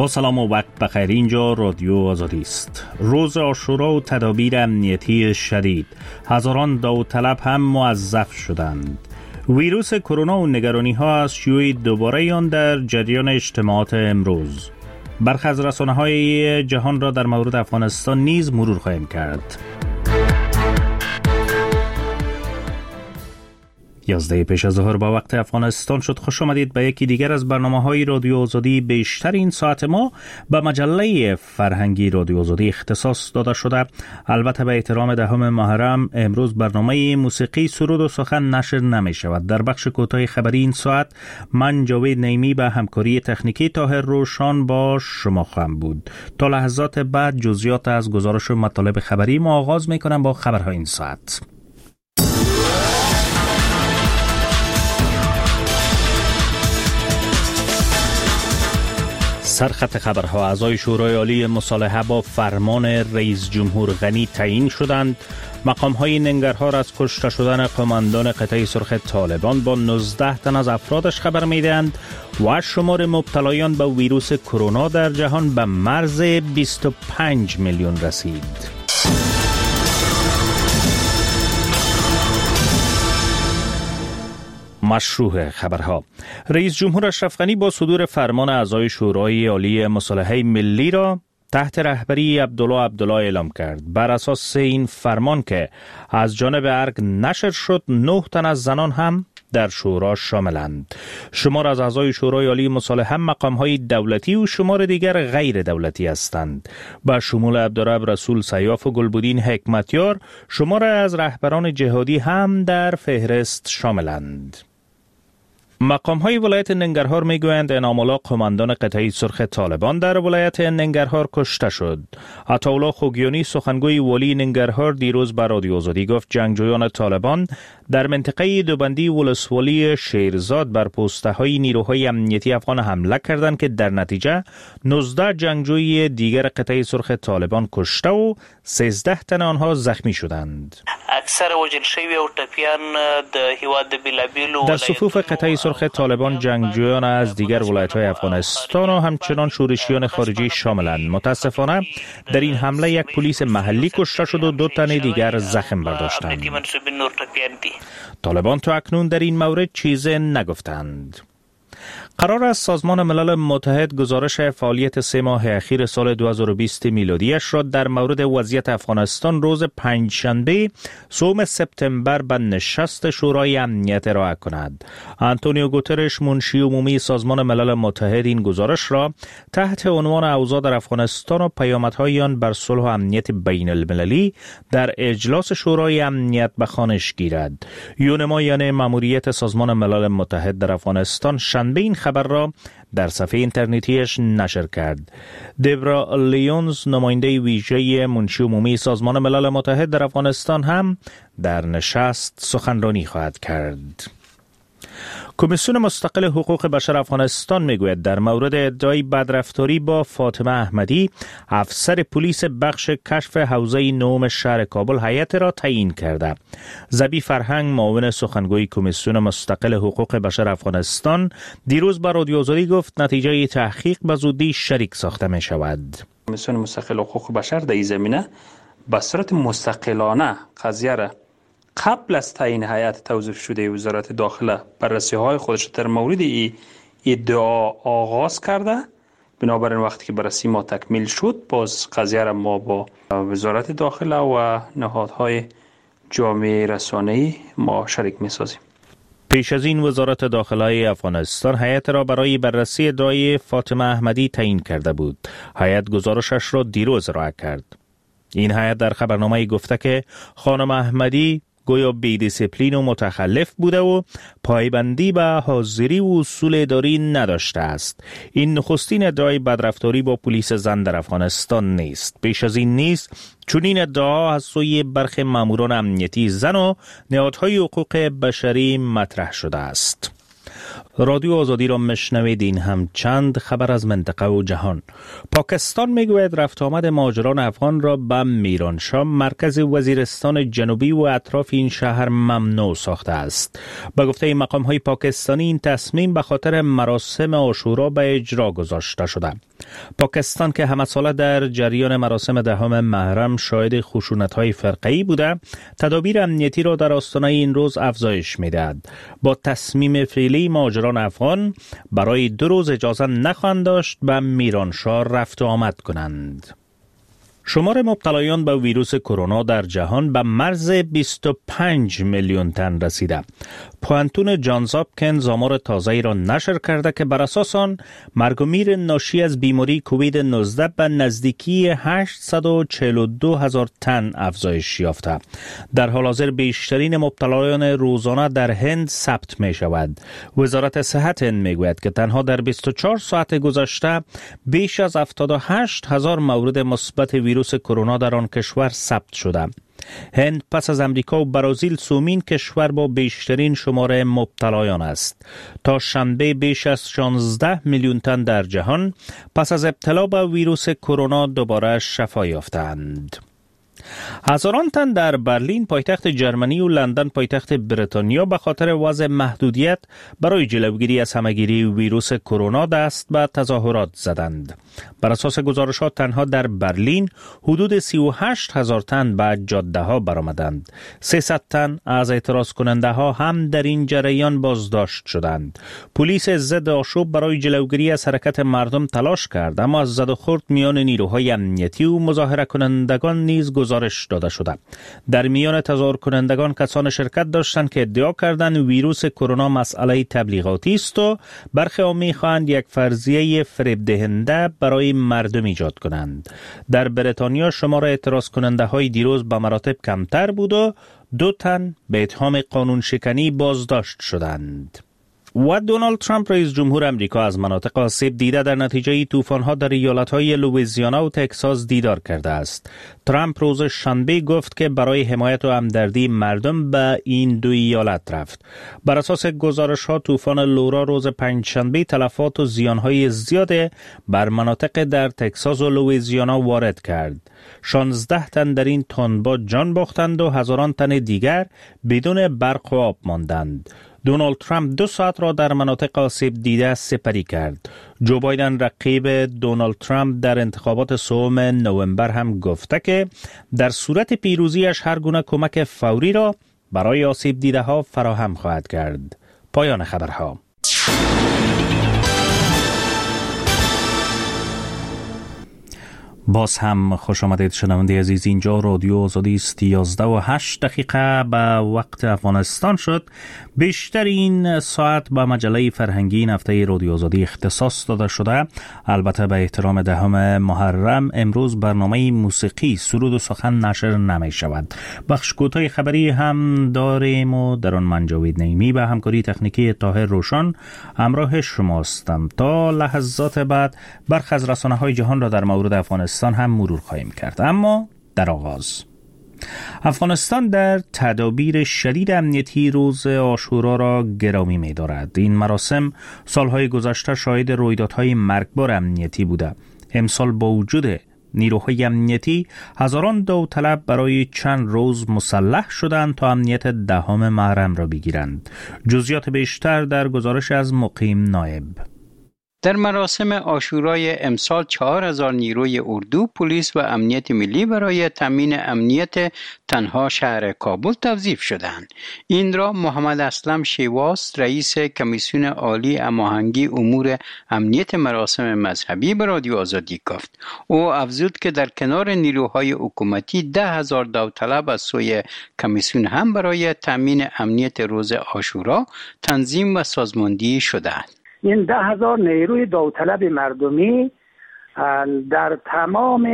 با سلام و وقت بخیر. اینجا رادیو آزادی است. روز عاشورا و تدابیر امنیتی شدید، هزاران داوطلب هم موظف شدند. ویروس کرونا و نگرانی ها از شیوع دوباره آن در جریان اجتماعات امروز. برخی از رسانه‌های جهان را در مورد افغانستان نیز مرور خواهیم کرد. 11 پیش از ظهر با وقت افغانستان شد. خوش آمدید به یکی دیگر از برنامه‌های رادیو آزادی. بیشتر این ساعت ما به مجله فرهنگی رادیو آزادی اختصاص داده شده. البته به احترام 10 محرم امروز برنامه موسیقی، سرود و سخن نشر نمی شود. در بخش کوتاه خبری این ساعت من جاوید نیمی به همکاری تکنیکی طاهر روشان با شما خواهم بود. تا لحظات بعد جزئیات از گزارش و مطالب خبری ما آغاز می‌کنم با خبرهای این ساعت. سرخط خبرها: اعضای شورای عالی مصالحه با فرمان رئیس جمهور غنی تعیین شدند. مقام‌های ننگرهار از کشته شدن قماندان قطعه سرخ طالبان با 19 تن از افرادش خبر می‌دهند و شمار مبتلایان به ویروس کرونا در جهان به مرز 25 میلیون رسید. مشروع خبرها: رئیس جمهور اشرف غنی با صدور فرمان اعضای شورای عالی مصالحه ملی را تحت رهبری عبدالله اعلام کرد. بر اساس این فرمان که از جانب ارگ نشر شد، 9 تن از زنان هم در شورا شاملند. شمار از اعضای شورای عالی مصالحه مقام‌های دولتی و شمار دیگر غیر دولتی هستند. با شمول عبدالرب رسول سیاف و گلبدین حکمتیار، شمار از رهبران جهادی هم در فهرست شاملند. مقام‌های ولایت ننگرهار می‌گویند انعام الله قماندان قطعه سرخ طالبان در ولایت ننگرهار کشته شد. عطاالله خوگیانی سخنگوی والی ننگرهار دیروز به رادیو آزادی گفت جنگجویان طالبان در منطقه دوبندی ولسوالی شیرزاد بر پست‌های نیروهای امنیتی افغان حمله کردند که در نتیجه 19 جنگجوی دیگر قطعه سرخ طالبان کشته و 13 تن آنها زخمی شدند. اکثر وژل شوی او ټپیان د هیواد د بیلابیلو در صفوف قطعه سرخ طالبان جنگجویان از دیگر ولایت‌های افغانستان و همچنان شورشیان خارجی شاملند. متاسفانه در این حمله یک پلیس محلی کشته شد و 2 تن دیگر زخم برداشتند. طالبان تا اکنون در این مورد چیزی نگفتند. قرار است سازمان ملل متحد گزارش فعالیت 3 ماه اخیر سال 2020 میلادیش را در مورد وضعیت افغانستان روز پنجشنبه 3 سپتامبر به نشست شورای امنیت ارائه کند. آنتونیو گوترش، منشی عمومی سازمان ملل متحد، این گزارش را تحت عنوان اوضاع در افغانستان و پیامدهای آن بر صلح و امنیت بین المللی در اجلاس شورای امنیت به خوانش گیرد. یونما ماموریت سازمان ملل متحد در افغانستان شنبه این خبر را در صفحه اینترنتیش نشر کرد. دبرا لیونز، نماینده ویژه منشی عمومی سازمان ملل متحد در افغانستان، هم در نشست سخنرانی خواهد کرد. کمیسیون مستقل حقوق بشر افغانستان میگوید در مورد ادعای بدرفتاری با فاطمه احمدی، افسر پلیس بخش کشف حوزه نهم شهر کابل، هیئت را تعیین کرده. زبی فرهنگ، معاون سخنگوی کمیسیون مستقل حقوق بشر افغانستان، دیروز به رادیو آزادی گفت نتیجه تحقیق به زودی شریک ساخته می شود. کمیسیون مستقل حقوق بشر در این زمینه به صورت مستقلانه قضیه را قبل از تعیین هیئت توظیف شده وزارت داخله بررسی‌های خودش در مورد ادعا آغاز کرده. بنابراین وقتی که بررسی ما تکمیل شد، باز قضیه را ما با وزارت داخله و نهادهای جامعه رسانه‌ای ما شریک می‌سازیم. پیش از این وزارت داخله افغانستان هیئت را برای بررسی ادعای فاطمه احمدی تعیین کرده بود. هیئت گزارشش را دیروز ارائه کرد. این هیئت در خبرنامه‌ای گفته که خانم احمدی گویا بی دیسیپلین و متخلف بوده و پایبندی به حاضری و اصول اداری نداشته است. این نخستین ادعای بدرفتاری با پلیس زن در افغانستان نیست. پیش از این نیست چون این ادعا از سوی برخی ماموران امنیتی زن و نهادهای حقوق بشری مطرح شده است. رادیو آزادی را مشنویدین. هم چند خبر از منطقه و جهان. پاکستان میگوید رفت آمد مهاجران افغان را به میرانشاه، مرکز وزیرستان جنوبی و اطراف این شهر ممنوع ساخته است. به گفته مقام های پاکستانی این تصمیم به خاطر مراسم عاشورا به اجرا گذاشته شده. پاکستان که همه ساله در جریان مراسم دهم محرم شاهد خشونت های فرقه‌ای بوده، تدابیر امنیتی را در آستانه این روز افزایش می‌دهد. با تصمیم فعلی مهاجران افغان برای 2 روز اجازه نخواهند داشت به میرانشاه رفت و آمد کنند. شمار مبتلایان به ویروس کرونا در جهان به مرز 25 میلیون تن رسیده. پوانتون جانز هاپکینز آمار تازه‌ای را نشر کرده که بر اساس آن مرگ و میر ناشی از بیماری کووید 19 به نزدیکی 842,000 تن افزایش یافته. در حال حاضر بیشترین مبتلایان روزانه در هند ثبت می شود. وزارت صحت هند می گوید که تنها در 24 ساعت گذشته بیش از 78,000 مورد مثبت ویروس کرونا در آن کشور ثبت شده. هند پس از امریکا و برزیل سومین کشور با بیشترین شماره مبتلایان است. تا شنبه بیش از 16 میلیون تن در جهان پس از ابتلا به ویروس کرونا دوباره شفا یافتند. هزاران تن در برلین پایتخت جرمنی و لندن پایتخت بریتانیا به خاطر وضع محدودیت برای جلوگیری از همه‌گیری ویروس کرونا دست به تظاهرات زدند. بر اساس گزارشات تنها در برلین حدود 38,000 تن به جاده ها برآمدند. 300 تن از اعتراض کننده ها هم در این جریان بازداشت شدند. پلیس ضد آشوب برای جلوگیری از حرکت مردم تلاش کرد، اما از زد و خورد میان نیروهای امنیتی و مظاهره کنندگان نیز گزارش داده شده. در میان تظاهر کنندگان کسان شرکت داشتند که ادعا کردند ویروس کرونا مسئله تبلیغاتی است و برخی ها می‌خواهند یک فرضیه فریب دهنده برای مردم ایجاد کنند. در بریتانیا شمار اعتراض کننده های دیروز به مراتب کمتر بود و 2 تن به اتهام قانون شکنی بازداشت شدند. و دونالد ترامپ رئیس جمهور امریکا از مناطق آسیب دیده در نتیجه طوفان‌ها در ایالت‌های لوئیزیانا و تگزاس دیدار کرده است. ترامپ روز شنبه گفت که برای حمایت و همدردی مردم به این 2 ایالت رفت. بر اساس گزارش‌ها طوفان لورا روز پنجشنبه تلفات و زیان‌های زیاد بر مناطق در تگزاس و لوئیزیانا وارد کرد. 16 تن در این تندباد جان باختند و هزاران تن دیگر بدون برق و آب ماندند. دونالد ترامپ 2 ساعت را در مناطق آسیب دیده سپری کرد. جو بایدن رقیب دونالد ترامپ در انتخابات 3 نوامبر هم گفته که در صورت پیروزیش هر گونه کمک فوری را برای آسیب دیده ها فراهم خواهد کرد. پایان خبرها. باز هم خوش آمدید شنونده عزیز. اینجا رادیو آزادی است. 11:08 به وقت افغانستان شد. بیشتر این ساعت به مجله فرهنگی این هفته رادیو آزادی اختصاص داده شده. البته به احترام 10 محرم امروز برنامه موسیقی سرود و سخن نشر نمی شود. بخش کوتاه خبری هم داریم و در آن من جاوید نعیمی به همکاری تکنیکی طاهر روشن همراه شماستم. تا لحظات بعد برخی از رسانه‌های جهان را در مورد افغانستان هم مرور خواهیم کرد. اما در آغاز افغانستان در تدابیر شدید امنیتی روز عاشورا را گرامی می دارد. این مراسم سالهای گذشته شاهد رویدادهای مرگبار امنیتی بوده. امسال با وجود نیروهای امنیتی هزاران داوطلب برای چند روز مسلح شدند تا امنیت 10 محرم را بگیرند. جزئیات بیشتر در گزارش از مقیم نایب. در مراسم عاشورای امسال 4,000 نیروی اردو، پلیس و امنیت ملی برای تامین امنیت تنها شهر کابل توظیف شدند. این را محمد اسلم شیواس، رئیس کمیسیون عالی هماهنگی امور امنیت مراسم مذهبی به رادیو آزادی گفت. او افزود که در کنار نیروهای حکومتی 10,000 داوطلب از سوی کمیسیون هم برای تامین امنیت روز عاشورا تنظیم و سازماندهی شدند. این 10,000 نیروی داوطلب مردمی در تمام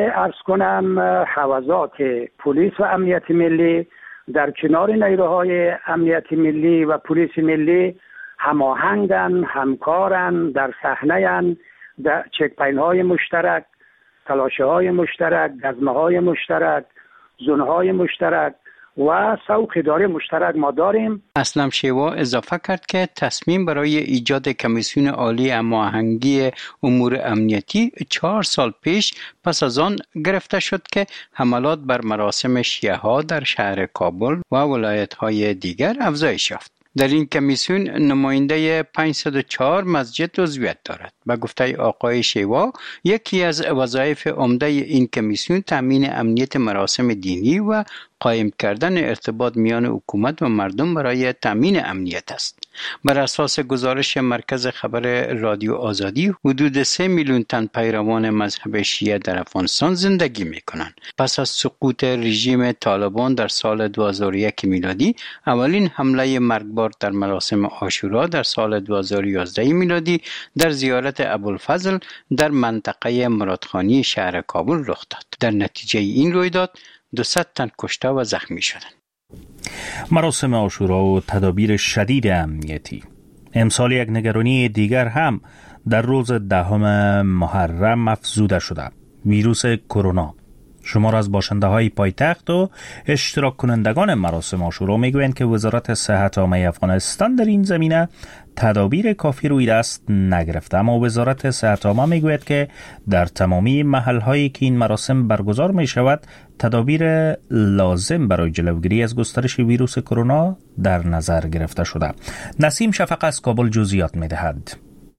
حوزات پلیس و امنیت ملی در کنار نیروهای امنیت ملی و پلیس ملی هماهنگن، همکارن، در صحنه‌اند، در چک‌پوینت‌های مشترک، تلاشه‌های مشترک، گزمه‌های مشترک، زونهای مشترک و سوق اداره مشترک ما داریم. اسلم شیوا اضافه کرد که تصمیم برای ایجاد کمیسیون عالی هماهنگی امور امنیتی 4 سال پیش پس از آن گرفته شد که حملات بر مراسم شیعه ها در شهر کابل و ولایت های دیگر افزایش یافت. در این کمیسیون نماینده 504 مسجد عضویت دارد. به گفته آقای شیوا، یکی از وظایف عمده این کمیسیون تامین امنیت مراسم دینی و قایم کردن ارتباط میان حکومت و مردم برای تامین امنیت است. بر اساس گزارش مرکز خبر رادیو آزادی، حدود 3 میلیون تن پیروان مذهب شیعه در افغانستان زندگی می‌کنند. پس از سقوط رژیم طالبان در سال 2001 میلادی، اولین حمله مرگبار در مراسم عاشورا در سال 2011 میلادی در زیارت ابوالفضل در منطقه مرادخانی شهر کابل رخ داد. در نتیجه این رویداد 200 تن کشته و زخمی شدند. مراسم عاشورا و تدابیر شدید امنیتی. امسال یک نگرانی دیگر هم در روز 10 محرم افزوده شده: ویروس کرونا. شمار از باشنده های پایتخت و اشتراک کنندگان مراسم عاشورا میگویند که وزارت صحت عامه افغانستان در این زمینه تدابیر کافی روی دست نگرفته، اما وزارت صحت عامه میگوید که در تمامی محل‌هایی که این مراسم برگزار می شود تدابیر لازم برای جلوگیری از گسترش ویروس کرونا در نظر گرفته شده. نسیم شفق از کابل جزئیات می‌دهد.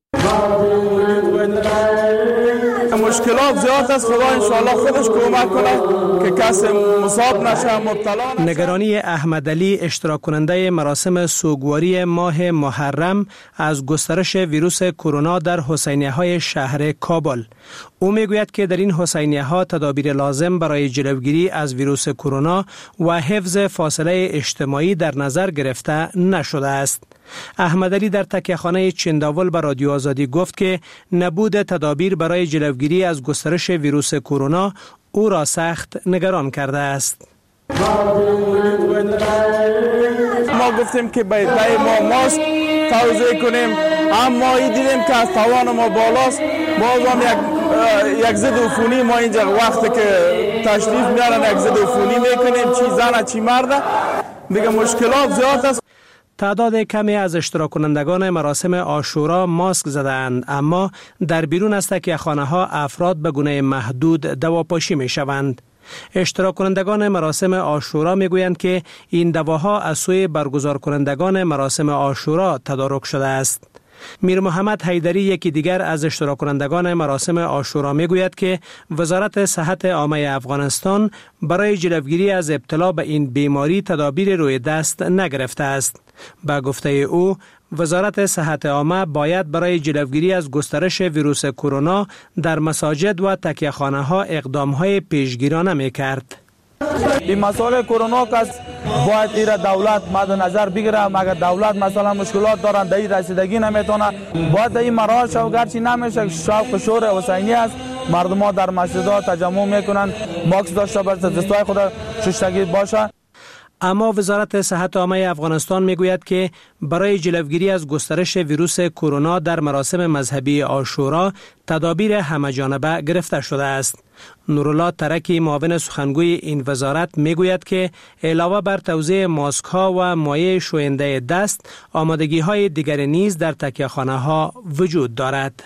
مشکلات زیاد است، خدا انشاءالله خودش کمک کنه که کسی مصاب نشه، مبتلا نشه. نگرانی احمد علی، اشتراک کننده مراسم سوگواری ماه محرم از گسترش ویروس کرونا در حسینیه‌های شهر کابل. او میگوید که در این حسینیه‌ها تدابیر لازم برای جلوگیری از ویروس کرونا و حفظ فاصله اجتماعی در نظر گرفته نشده است. احمد علی در تکیه‌خانه چنداول به رادیو آزادی گفت که نبود تدابیر برای جلوگیری از گسترش ویروس کرونا او را سخت نگران کرده است. ما گفتیم که باید ما ماسک توزیع کنیم، اما این دیدیم که از توان ما بالاست. باز هم یک ضد عفونی ما اینجا وقتی که تشریف میارن یک ضد عفونی میکنیم، چی زن چی مرد، دیگه مشکلات زیاد است. تعداد کمی از اشتراک کنندگان مراسم عاشورا ماسک زدند، اما در بیرون از تکیه‌خانه‌ها افراد به گونه محدود دواپاشی می‌شوند. اشتراک کنندگان مراسم عاشورا میگویند که این دواها از سوی برگزار کنندگان مراسم عاشورا تدارک شده است. میر محمد حیدری، یکی دیگر از اشتراک کنندگان مراسم عاشورا، میگوید که وزارت صحت عامه افغانستان برای جلوگیری از ابتلا به این بیماری تدابیر روی دست نگرفته است. با گفته او، وزارت صحت عامه باید برای جلوگیری از گسترش ویروس کرونا در مساجد و تکیه‌خانه‌ها اقدام‌های پیشگیرانه می‌کرد. این مسئله کرونا که باید ایره دولت مد نظر بگیره. مگر دولت مثلا مشکلات دارن در این رسیدگی نمیتونه، باید در این مراحل شو، گرچه نمیشه شوق شور حسینی است، مردم ها در مسجدها تجمع میکنن، ماسک داشته باشه، دستای خود شستگی باشه. اما وزارت صحت عامه افغانستان میگوید که برای جلوگیری از گسترش ویروس کرونا در مراسم مذهبی عاشورا تدابیر همه‌جانبه گرفته شده است. نورالله ترکی، معاون سخنگوی این وزارت، میگوید که علاوه بر توزیع ماسک ها و مایع شوینده دست، آمادگی های دیگری نیز در تکیه‌خانه ها وجود دارد.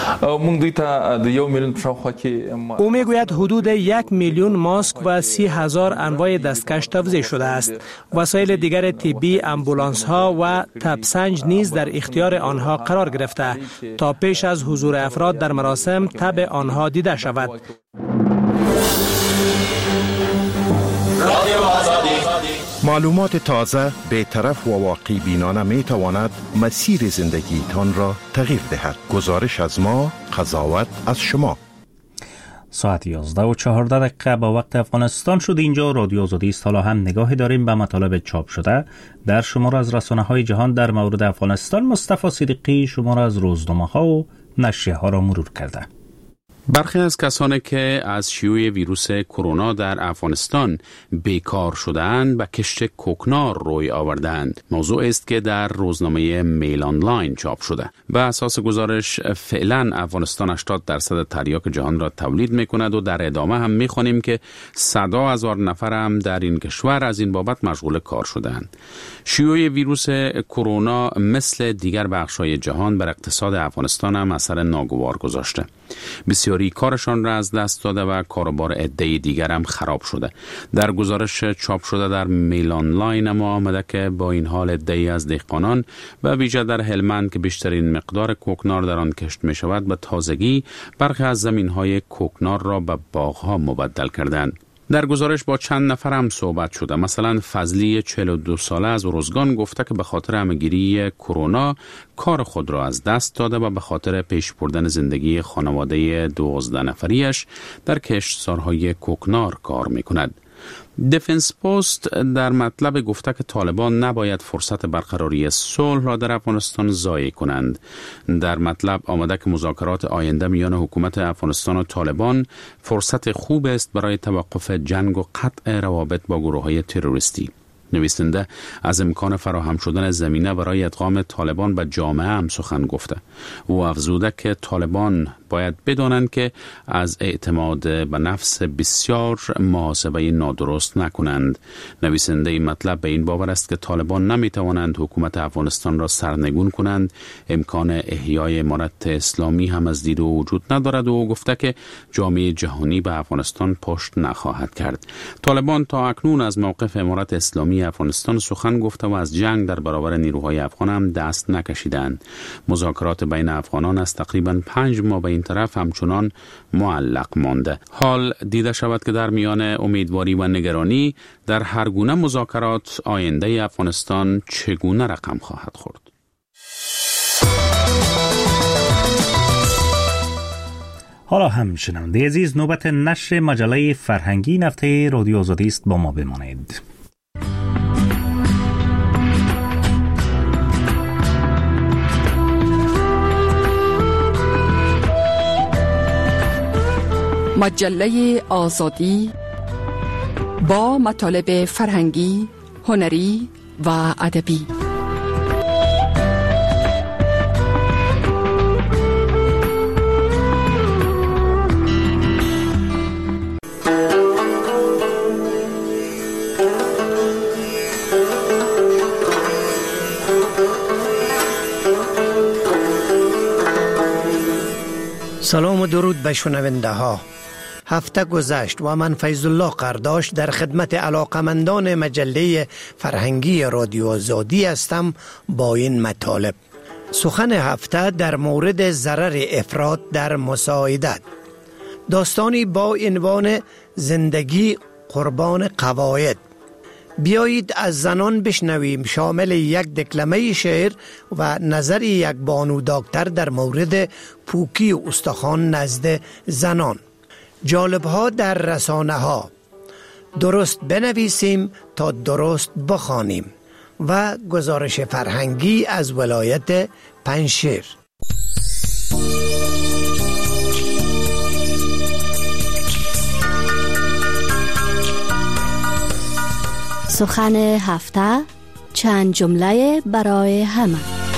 او میگوید حدود 1 میلیون ماسک و 30,000 انواع دستکش توزیع شده است. وسایل دیگر طبی، امبولانس ها و تبسنج نیز در اختیار آنها قرار گرفته تا پیش از حضور افراد در مراسم تب آنها دیده شود. معلومات تازه، بی‌طرف و واقع بینانه می تواند مسیر زندگی تان را تغییر دهد. گزارش از ما، قضاوت از شما. ساعت 11:14 با وقت افغانستان شد. اینجا رادیو آزادی است. حالا هم نگاهی داریم به مطالب چاپ شده در شمار از رسانه‌های جهان در مورد افغانستان. مصطفی صدیقی شمار از روزنامه‌ها و نشریه‌ها را مرور کرده. برخی از کسانی که از شیوع ویروس کرونا در افغانستان بیکار شده‌اند به کشت کوکنار روی آوردند. موضوع است که در روزنامه میل آنلاین چاپ شده. به اساس گزارش فعلا افغانستان 80% تریاک جهان را تولید می‌کند و در ادامه هم می‌خوانیم که صدها هزار نفر هم در این کشور از این بابت مشغول کار شدند. شیوع ویروس کرونا مثل دیگر بخش‌های جهان بر اقتصاد افغانستان هم اثر ناگوار گذاشته. بسیاری کارشان را از دست داده و کاروبار عده دیگر هم خراب شده. در گزارش چاپ شده در میل آنلاین اما آمده که با این حال عده‌ای از دهقانان و ویژه در هلمند که بیشترین مقدار کوکنار در آن کشت می شود به تازگی برخی از زمین‌های کوکنار را به باغ‌ها مبدل کردند. در گزارش با چند نفر هم صحبت شده. مثلا فضلی 42 ساله از ارزگان گفته که به خاطر همه‌گیری کرونا کار خود را از دست داده و به خاطر پیش بردن زندگی خانواده 12 نفریش در کشتزارهای کوکنار کار می‌کند. دفنس پست در مطلب گفته که طالبان نباید فرصت برقراری صلح را در افغانستان ضایع کنند. در مطلب آمده که مذاکرات آینده میان حکومت افغانستان و طالبان فرصت خوب است برای توقف جنگ و قطع روابط با گروه‌های تروریستی. نویسنده از امکان فراهم شدن زمینه برای ادغام طالبان به جامعه هم سخن گفته. او افزوده که طالبان باید بدانند که از اعتماد به نفس بسیار محاسبه نادرست نکنند. نویسنده این مطلب به این باور است که طالبان نمیتوانند حکومت افغانستان را سرنگون کنند. امکان احیای امارت اسلامی هم از دید او وجود ندارد و گفته که جامعه جهانی به افغانستان پشت نخواهد کرد. طالبان تا اکنون از موقف امارت اسلامی افغانستان سخن گفته و از جنگ در برابر نیروهای افغان هم دست نکشیدند. مذاکرات بین افغانان از تقریباً 5 ماه به این طرف همچنان معلق مانده. حال دیده شود که در میان امیدواری و نگرانی در هر گونه مذاکرات آینده افغانستان چگونه رقم خواهد خورد. حالا هم شنونده عزیز نوبت نشر مجله فرهنگی هفته رادیو آزادی است، با ما بمانید. مجله آزادی با مطالب فرهنگی، هنری و ادبی. سلام و درود به شنونده ها. هفته گذشت و من فیض الله قرداش در خدمت علاقمندان مجله فرهنگی رادیو آزادی هستم با این مطالب. سخن هفته در مورد ضرر افراط در مساعدت. داستانی با عنوان زندگی قربان قواعد. بیایید از زنان بشنویم، شامل یک دکلمه شعر و نظر یک بانو دکتر در مورد پوکی استخوان نزد زنان. جالبها در رسانه ها. درست بنویسیم تا درست بخوانیم و گزارش فرهنگی از ولایت پنجشیر. سخن هفته، چند جمله برای همه.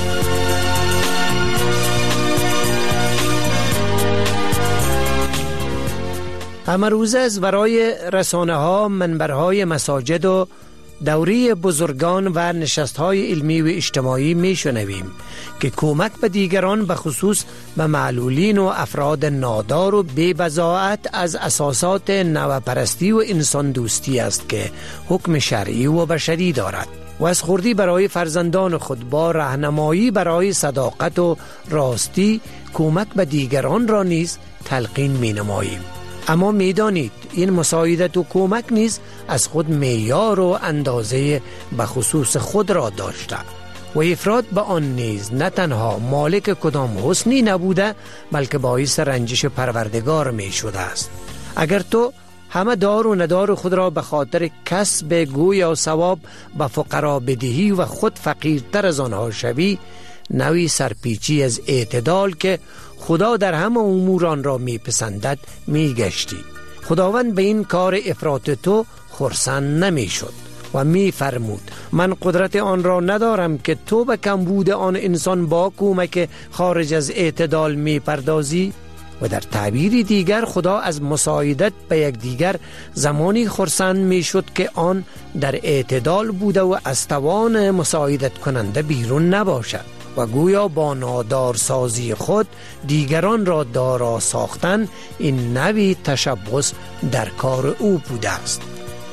امروزه از ورای رسانه ها، منبرهای مساجد و دوری بزرگان و نشستهای علمی و اجتماعی می شنویم که کمک به دیگران به خصوص به معلولین و افراد نادار و بی بضاعت از اساسات نوپرستی و انسان دوستی است که حکم شرعی و بشری دارد و از خردی برای فرزندان خود با راهنمایی برای صداقت و راستی کمک به دیگران را نیز تلقین می نماییم. اما می دانید این مساعدت و کمک نیز از خود معیار و اندازه به خصوص خود را داشته و افراط به آن نیز نه تنها مالک کدام حسنی نبوده بلکه باعث رنجش پروردگار می شده است. اگر تو همه دار و ندار خود را به خاطر کسب گوی و ثواب به فقرا بدهی و خود فقیرتر از آنها شوی، نوی سرپیچی از اعتدال که خدا در همه امور آن را میپسندد میگشتی. خداوند به این کار افراط تو خرسند نمیشد و میفرمود من قدرت آن را ندارم که تو به کمبود آن انسان با کمک خارج از اعتدال میپردازی. و در تعبیری دیگر خدا از مساعدت به یکدیگر زمانی خرسند میشد که آن در اعتدال بوده و از توان مساعدت کننده بیرون نباشد و گویا با نادارسازی خود دیگران را دارا ساختن این نوعی تشبث در کار او بوده است.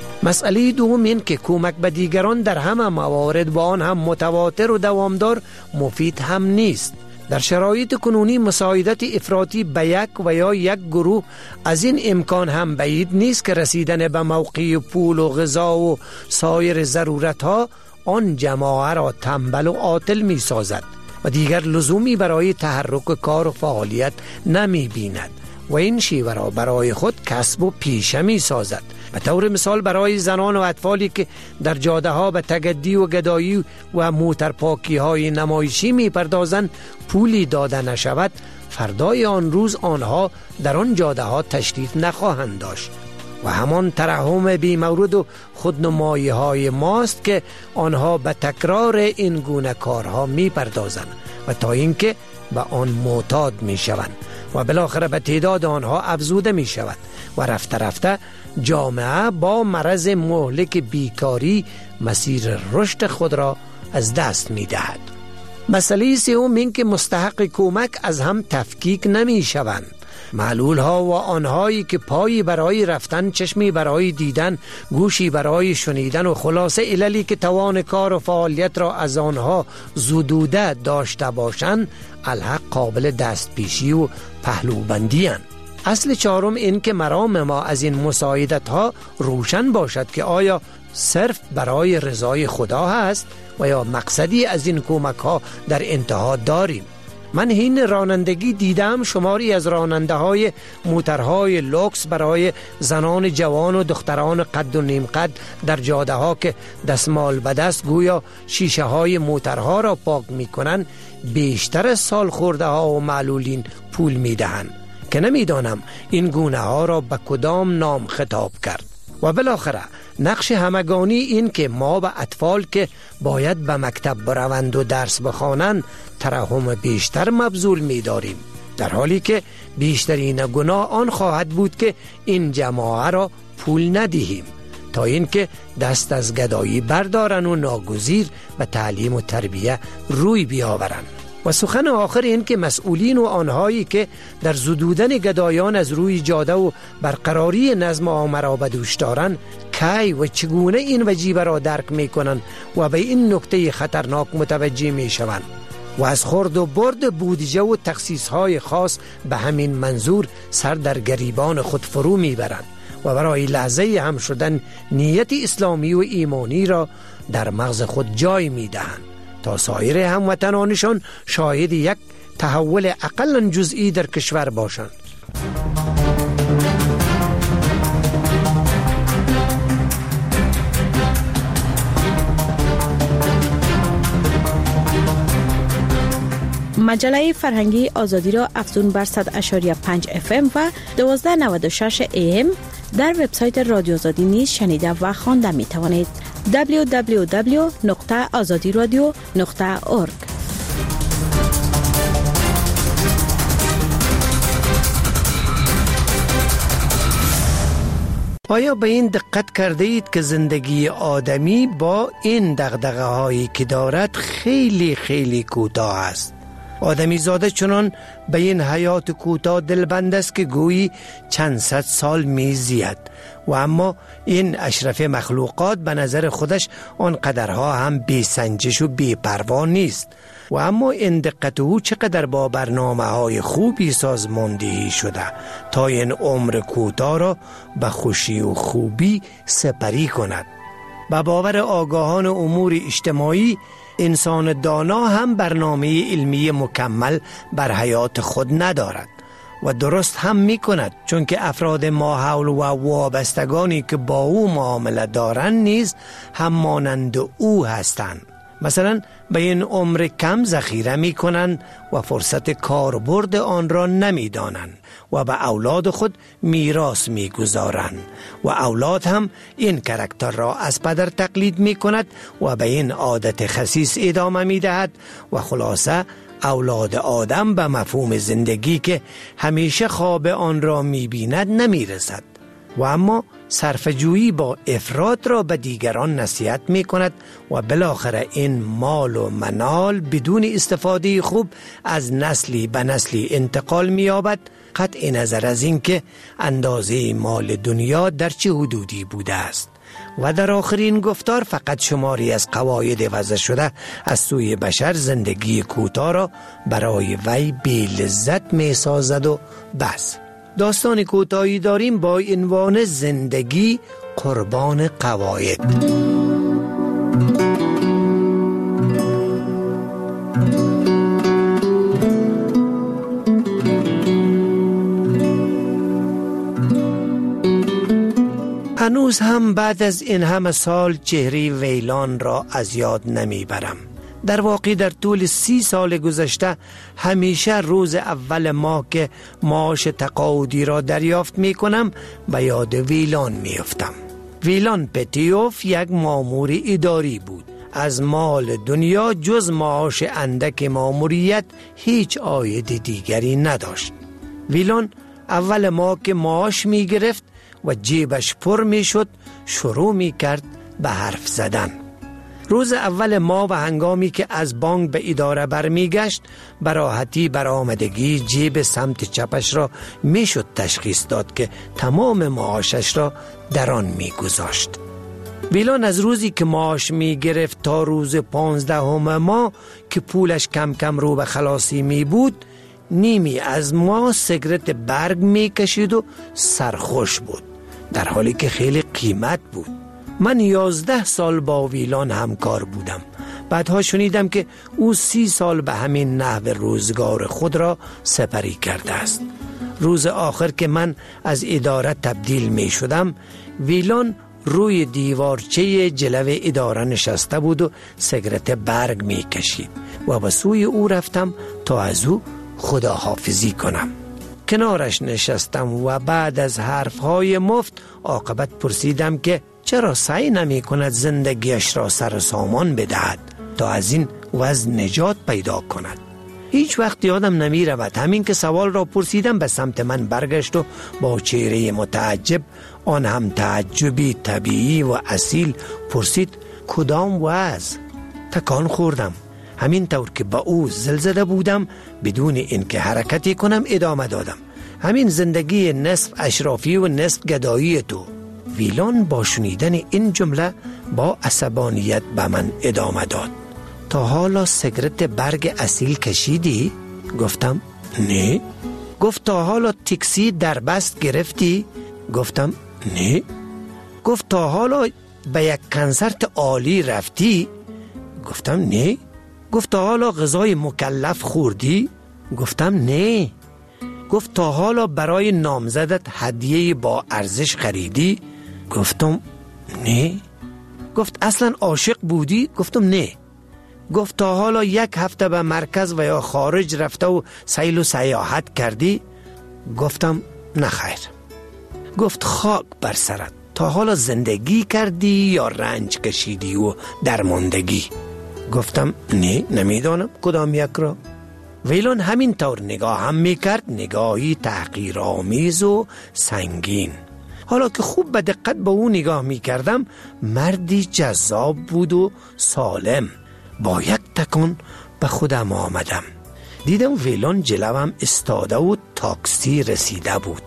مسئله دوم این که کمک به دیگران در همه موارد با آن هم متواتر و دوامدار مفید هم نیست. در شرایط کنونی مساعدت افراطی به یک و یا یک گروه از این امکان هم بعید نیست که رسیدن به موقع پول و غذا و سایر ضرورتها آن جماعه را تنبل و عاطل می سازد و دیگر لزومی برای تحرک کار و فعالیت نمی بیند و این شیوه را برای خود کسب و پیشه می سازد. به طور مثال برای زنان و اطفالی که در جاده ها به تگدی و گدایی و موترپاکی های نمایشی می پردازند پولی داده نشود، فردای آن روز آنها در آن جاده ها تشریف نخواهند داشت و همان ترحم بی مورد و خودنمایی های ماست که آنها به تکرار این گونه کارها می پردازند و تا اینکه به آن معتاد می شوند و بالاخره به تعداد آنها افزوده می شود و رفته رفته جامعه با مرض مهلک بیکاری مسیر رشد خود را از دست می دهد. مسئله سوم این که مستحق کمک از هم تفکیک نمی شوند. معلول ها و آنهایی که پایی برای رفتن، چشمی برای دیدن، گوشی برای شنیدن و خلاصه عللی که توان کار و فعالیت را از آنها زدوده داشته باشند الحق قابل دست پیشی و پهلوبندی اند. اصل چهارم این که مرام ما از این مساعدت ها روشن باشد که آیا صرف برای رضای خدا هست و یا مقصدی از این کمک ها در انتها داریم. من هین رانندگی دیدم شماری از راننده های موترهای لوکس برای زنان جوان و دختران قد و نیم قد در جاده ها که دستمال به دست گویا شیشه های موترها را پاک می کنن بیشتر از سال خورده ها و معلولین پول می دهن که نمیدانم این گونه ها را به کدام نام خطاب کرد. و بالاخره نقش همگانی این که ما به اطفال که باید به مکتب بروند و درس بخوانند ترحم بیشتر مبذول می داریم، در حالی که بیشترین گناه آن خواهد بود که این جماعه را پول ندهیم تا اینکه دست از گدایی بردارن و ناگزیر به تعلیم و تربیه روی بیاورند. و سخن آخر این که مسئولین و آنهایی که در زدودن گدایان از روی جاده و برقراری نظم عامه را به دوش دارند کی و چگونه این وجیبه را درک می کنند و به این نکته خطرناک متوجه می شوند و از خورد و برد بودجه و تخصیص های خاص به همین منظور سر در گریبان خود فرو می برند و برای لحظه هم شدن نیت اسلامی و ایمانی را در مغز خود جای می دهند تا سایر هموطنانشان شاهد یک تحول اقلاً جزئی در کشور باشند. مجله فرهنگی آزادی را افزون بر 100.5 FM و 1296 AM در وبسایت رادیو آزادی نیز شنیده و خوانده می توانید. www.azadiradio.org. آیا به این دقت کرده اید که زندگی آدمی با این دغدغه هایی که دارد خیلی خیلی کوتاه است؟ آدمی زاده چنان به این حیات کوتاه دلبند است که گویی چند صد سال میزید و اما این اشرف مخلوقات به نظر خودش آن قدرها هم بی سنجش و بی پروا نیست و اما این دقت او چقدر با برنامه های خوبی سازماندهی شده تا این عمر کوتاه را به خوشی و خوبی سپری کند. به باور آگاهان امور اجتماعی انسان دانا هم برنامه علمی مکمل بر حیات خود ندارد و درست هم می کند، چون که افراد ماحول و وابستگانی که با او معامله دارند نیز هم مانند او هستند. مثلا به این عمر کم ذخیره می کنند و فرصت کاربرد آن را نمی دانند و به اولاد خود میراث می گذارند و اولاد هم این کاراکتر را از پدر تقلید می کند و به این عادت خسیس ادامه می دهد و خلاصه اولاد آدم به مفهوم زندگی که همیشه خواب آن را می بیند نمی رسد و اما صرفه‌جویی با افراط را به دیگران نصیحت می کند و بالاخره این مال و منال بدون استفاده خوب از نسلی به نسلی انتقال می یابد، قطع نظر از این که اندازه مال دنیا در چه حدودی بوده است. و در آخرین گفتار فقط شماری از قواعد وضع شده از سوی بشر زندگی کوتاه را برای وی بی لذت می سازد و بس. داستان کوتاهی داریم با عنوان زندگی قربان قواعد. هنوز هم بعد از این همه سال چهره ویلان را از یاد نمیبرم. در واقع در طول 30 سال گذشته همیشه روز اول ماه که معاش تقاعدی را دریافت می کنم به یاد ویلان می افتم. ویلان پتیوف یک مامور اداری بود. از مال دنیا جز معاش اندک ماموریت هیچ عاید دیگری نداشت. ویلان اول ماه که معاش می گرفت و جیبش پر می شد شروع می کرد به حرف زدن. روز اول ماه و هنگامی که از بانک به اداره برمی گشت به راحتی برآمدگی جیب سمت چپش را می شد تشخیص داد که تمام معاشش را در آن می گذاشت. ویلان از روزی که معاش می گرفت تا روز 15 ماه که پولش کم کم رو به خلاصی می بود نیمی از ما سیگرت برگ می کشید و سرخوش بود، در حالی که خیلی قیمت بود. من 11 سال با ویلان همکار بودم. بعدها شنیدم که او 30 سال به همین نحو روزگار خود را سپری کرده است. روز آخر که من از اداره تبدیل می شدم ویلان روی دیوارچه جلو اداره نشسته بود و سیگرت برگ می کشید و به سوی او رفتم تا از او خداحافظی کنم. کنارش نشستم و بعد از حرفهای مفت عاقبت پرسیدم که چرا سعی نمی کند زندگیش را سر سامان بدهد تا از این وضع نجات پیدا کند. هیچ وقت یادم نمی رود همین که سوال را پرسیدم به سمت من برگشت و با چهره متعجب، آن هم تعجبی طبیعی و اصیل، پرسید کدام وضع؟ تکان خوردم. همین طور که با او زل زده بودم بدون اینکه حرکتی کنم ادامه دادم. همین زندگی نصف اشرافی و نصف گدایی تو. ویلان با شنیدن این جمله با عصبانیت به من ادامه داد. تا حالا سیگرت برگ اصیل کشیدی؟ گفتم نه. گفت تا حالا تاکسی در بست گرفتی؟ گفتم نه. گفت تا حالا به یک کنسرت عالی رفتی؟ گفتم نه. گفت تا حالا غذای مکلف خوردی؟ گفتم نه. گفت تا حالا برای نامزدت هدیه با ارزش خریدی؟ گفتم نه. گفت اصلا عاشق بودی؟ گفتم نه. گفت تا حالا یک هفته به مرکز و یا خارج رفته و سیل و سیاحت کردی؟ گفتم نه خیر. گفت خاک بر سرت، تا حالا زندگی کردی یا رنج کشیدی و درماندگی؟ گفتم نه، نمیدانم کدام یک را. ویلان همین طور نگاه هم میکرد، نگاهی تحقیرآمیز و سنگین. حالا که خوب به دقت به او نگاه میکردم مردی جذاب بود و سالم. با یک تکان به خودم آمدم. دیدم ویلان جلوم استاده و تاکسی رسیده بود.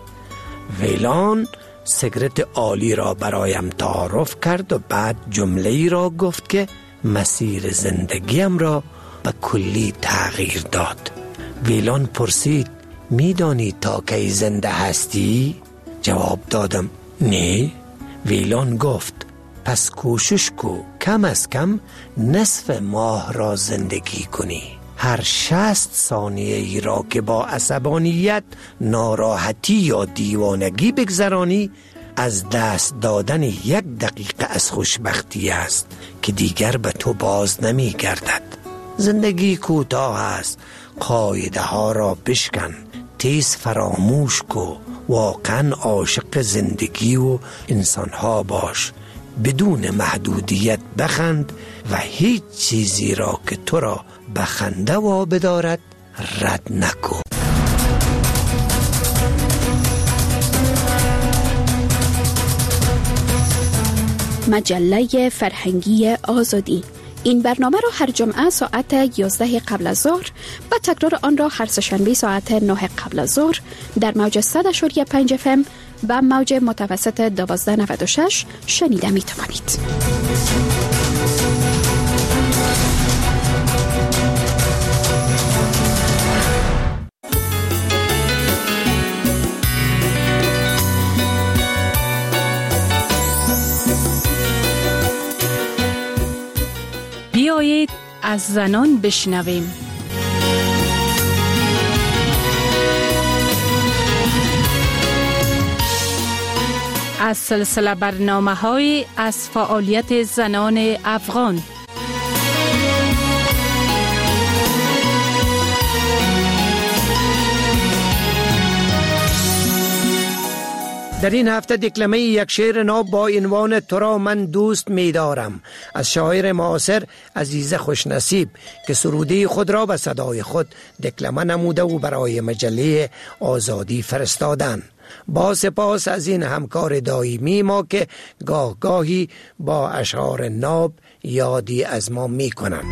ویلان سیگرت عالی را برایم تعارف کرد و بعد جمله‌ای را گفت که مسیر زندگیم را به کلی تغییر داد. ویلان پرسید میدانی تا کی زنده هستی؟ جواب دادم نه. ویلان گفت پس کوشش کو کم از کم نصف ماه را زندگی کنی. هر 60 ثانیه ای را که با عصبانیت، ناراحتی یا دیوانگی بگذرانی از دست دادن 1 دقیقه از خوشبختی است که دیگر به تو باز نمی گردد. زندگی کوتاه است، قاعده ها را بشکن، تیز فراموش کو، واقعا عاشق زندگی و انسان ها باش، بدون محدودیت بخند و هیچ چیزی را که تو را بخنده و بدارد رد نکو. مجله فرهنگی آزادی. این برنامه را هر جمعه ساعت 11 قبل از ظهر و تکرار آن را هر سه‌شنبه ساعت 9 قبل از ظهر در موج 100.5 FM و موج متوسط 1296 شنیده می توانید. بیایید از زنان بشنویم. از سلسله برنامه‌های از فعالیت زنان افغان. در این هفته دکلمه یک شعر نو با عنوان تو را من دوست می دارم از شاعر معاصر عزیز خوشنصیب که سروده خود را به صدای خود دکلمه نموده و برای مجله آزادی فرستادن. با سپاس از این همکار دائمی ما که گاه گاهی با اشعار ناب یادی از ما می کنند.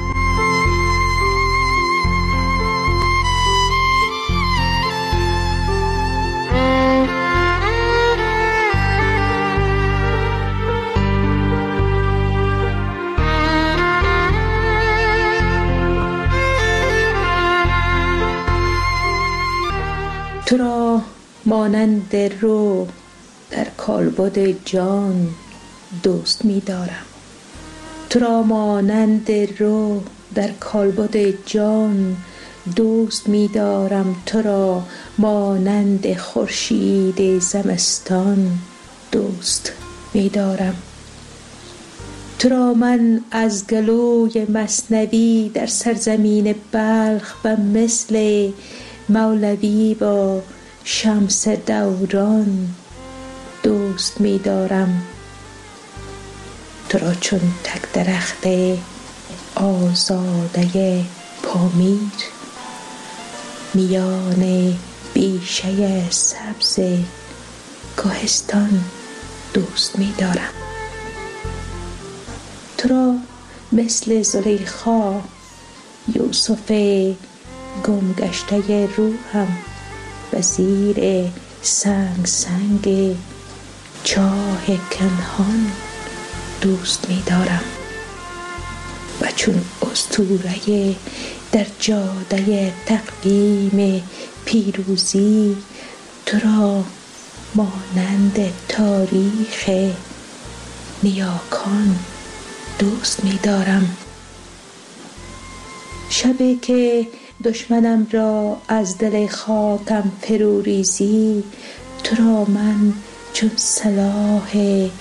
تو را مانند رو در کالبد جان دوست می دارم. تو را مانند رو در کالبد جان دوست می دارم. تو را مانند خورشید زمستان دوست می دارم. تو را من از گلوی مثنوی در سرزمین بلخ و مثل مولوی با شمس دوران دوست می دارم. تو را چون تک درخت آزاده پامیر میان بیشه سبز کوهستان دوست می دارم. تو را مثل زلیخا یوسف گم گشته روحم و زیر سنگ چاه کنهان دوست می دارم. و چون اسطوره در جاده تقویم پیروزی تو را مانند تاریخ نیاکان دوست می دارم. شبی که دشمنم را از دل خاکم فرو ریزی تو را من چون سلاح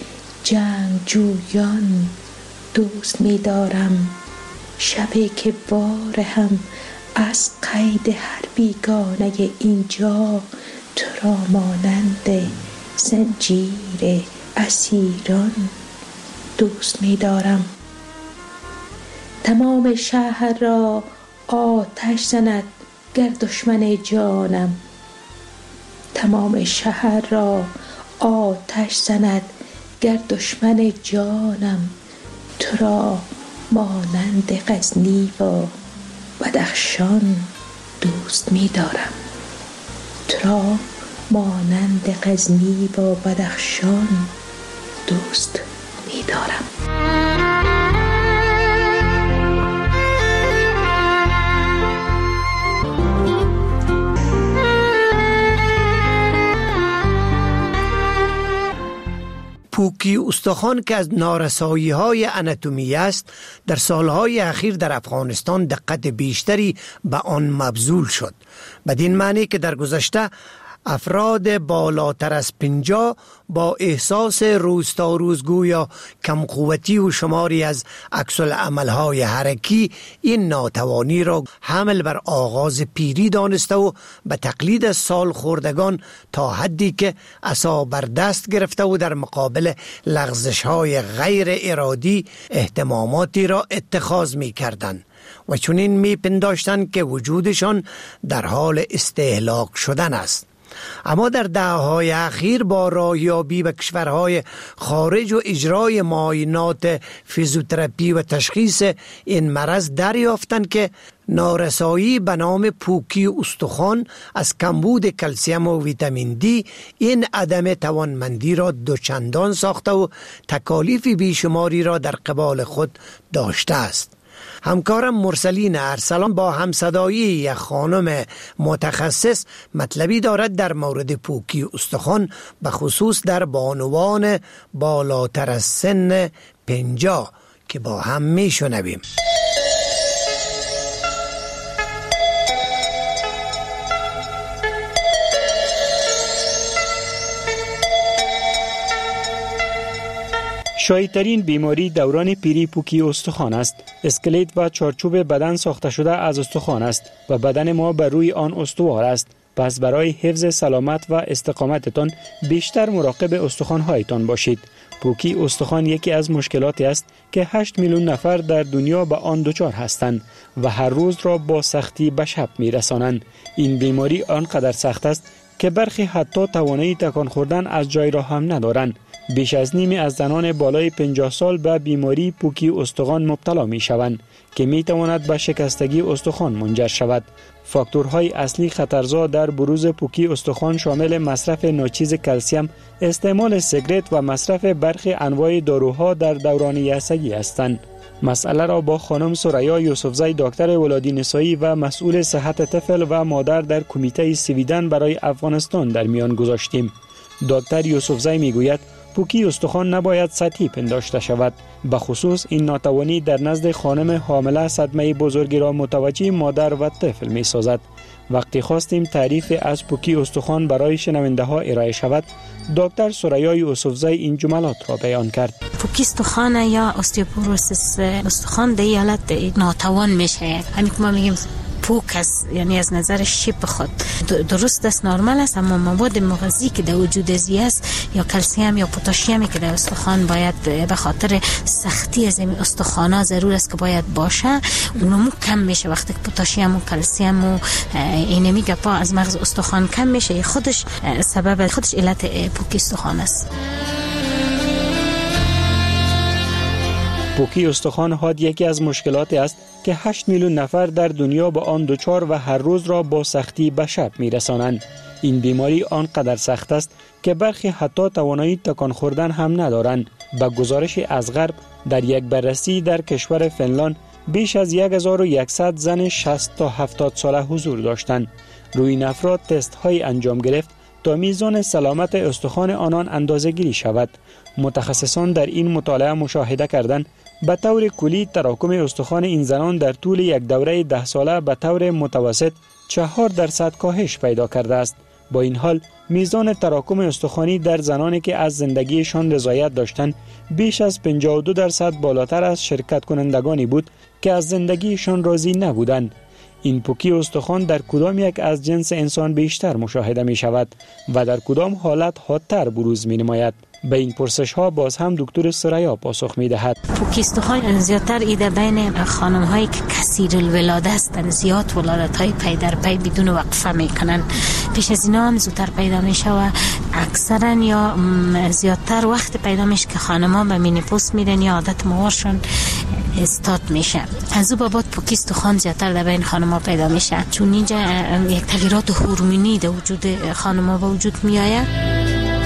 جنگجویان دوست می دارم. شبی که بار هم از قید هر بیگانه اینجا تو را مانند زنجیر اسیران دوست می دارم. تمام شهر را آتش زند گر دشمن جانم. تمام شهر را آتش زند گر دشمن جانم. تو را مانند غزنی و بدخشان دوست می دارم. تو را مانند غزنی و بدخشان دوست می دارم. پوکی استخوان که از نارسایی های آناتومی است در سالهای اخیر در افغانستان دقت بیشتری به آن مبذول شد. بدین معنی که در گذشته افراد بالاتر از 50 با احساس روز تا روز گویا کم قوتی و شماری از عکس العمل‌های حرکی این ناتوانی را حمل بر آغاز پیری دانسته و به تقلید از سال خوردگان تا حدی که عصا بر دست گرفته و در مقابل لغزش‌های غیر ارادی اهتماماتی را اتخاذ می‌کردند و چنین می‌پنداشتند که وجودشان در حال استهلاک شدن است. اما در دهه‌های اخیر با راهیابی به کشورهای خارج و اجرای معاینات فیزیوتراپی و تشخیص این مرض دریافتند که نارسایی به نام پوکی استخوان از کمبود کلسیم و ویتامین دی این عدم توانمندی را دوچندان ساخته و تکالیف بیشماری را در قبال خود داشته است. همکارم مرسلین ارسلان با همصدایی یک خانم متخصص مطلبی دارد در مورد پوکی استخوان به خصوص در بانوان بالاتر از سن 50 که با هم میشنویم. شایع‌ترین بیماری دوران پیری پوکی استخوان است. اسکلت و چارچوب بدن ساخته شده از استخوان است و بدن ما بر روی آن استوار است. پس برای حفظ سلامت و استقامتتان بیشتر مراقب استخوان‌هایتان باشید. پوکی استخوان یکی از مشکلاتی است که 8 میلیون نفر در دنیا به آن دچار هستند و هر روز را با سختی به شب می‌رسانند. این بیماری آنقدر سخت است که برخی حتی توانایی تکان خوردن از جای را هم ندارند. بیش از نیمی از زنان بالای 50 سال به بیماری پوکی استخوان مبتلا می شوند که می تواند به شکستگی استخوان منجر شود. فاکتورهای اصلی خطرزا در بروز پوکی استخوان شامل مصرف ناچیز کلسیم، استعمال سیگرت و مصرف برخی انواع داروها در دوران یائسگی هستند. مسئله را با خانم سریا یوسفزی دکتر ولادی نسایی و مسئول صحت طفل و مادر در کمیته سویدن برای افغانستان در میان گذاشتیم. دکتر یوسفزی میگوید پوکی استخوان نباید سطحی پنداشته شود. به خصوص این ناتوانی در نزد خانم حامله صدمه بزرگی را متوجه مادر و طفل می سازد. وقتی خواستیم تعریف از پوکی استخوان برای شنونده ها ارائه شود، دکتر سریا یوسفزی این جملات را بیان کرد. پوکی استخوان یا استیوپوروسیس استخوان در حالت ناتوان میشه. همین که ما میگیم پوک است، یعنی از نظر شیپ خود درست است، نرمال است، اما مواد مغذی که در وجود ازی است یا کلسیم یا پتاسیمی که در استخوان باید به خاطر سختی از این استخوانا ضرور است که باید باشه، اونمو کم میشه. وقتی که پتاسیم و کلسیم و اینمی گپا از مغز استخوان کم میشه، خودش سبب خودش علت پوکی استخوان است. پوکی استخوان حاد یکی از مشکلاتی است که 8 میلیون نفر در دنیا با آن دچار و هر روز را با سختی به شب میرسانند. این بیماری آنقدر سخت است که برخی حتی توانایی تکان خوردن هم ندارند. به گزارش از غرب، در یک بررسی در کشور فنلاند بیش از 1100 زن 60 تا 70 ساله حضور داشتند. روی این افراد تست های انجام گرفت تا میزان سلامت استخوان آنان اندازه‌گیری شود. متخصصان در این مطالعه مشاهده کردند به طور کلی تراکم استخوان این زنان در طول یک دوره 10 ساله به طور متوسط 4% کاهش پیدا کرده است. با این حال میزان تراکم استخوانی در زنانی که از زندگیشان رضایت داشتند بیش از 52% بالاتر از شرکت کنندگانی بود که از زندگیشان راضی نبودند. این پوکی استخوان در کدام یک از جنس انسان بیشتر مشاهده می شود و در کدام حالت حادتر بروز می نماید؟ به این پرسش ها باز هم دکتر سریا پاسخ می دهد. پوکی استخوان زیادتر ایده بین خانم هایی که کثیر الولاده هستند، زیاد ولادت های پی در پی بدون وقفه می کنند. پیش از اینا هم زودتر پیدا می شود. اکثرا یا زیادتر وقت پیدا میشه که خانم ها به مینیپوس میرن یا عادت موارشون استارت میشه. از او بعد پوکی استخوان زیادتر در بین خانم ها پیدا میشه، چون اینجا یک تغییرات هورمونی در وجود خانم ها به وجود می آید.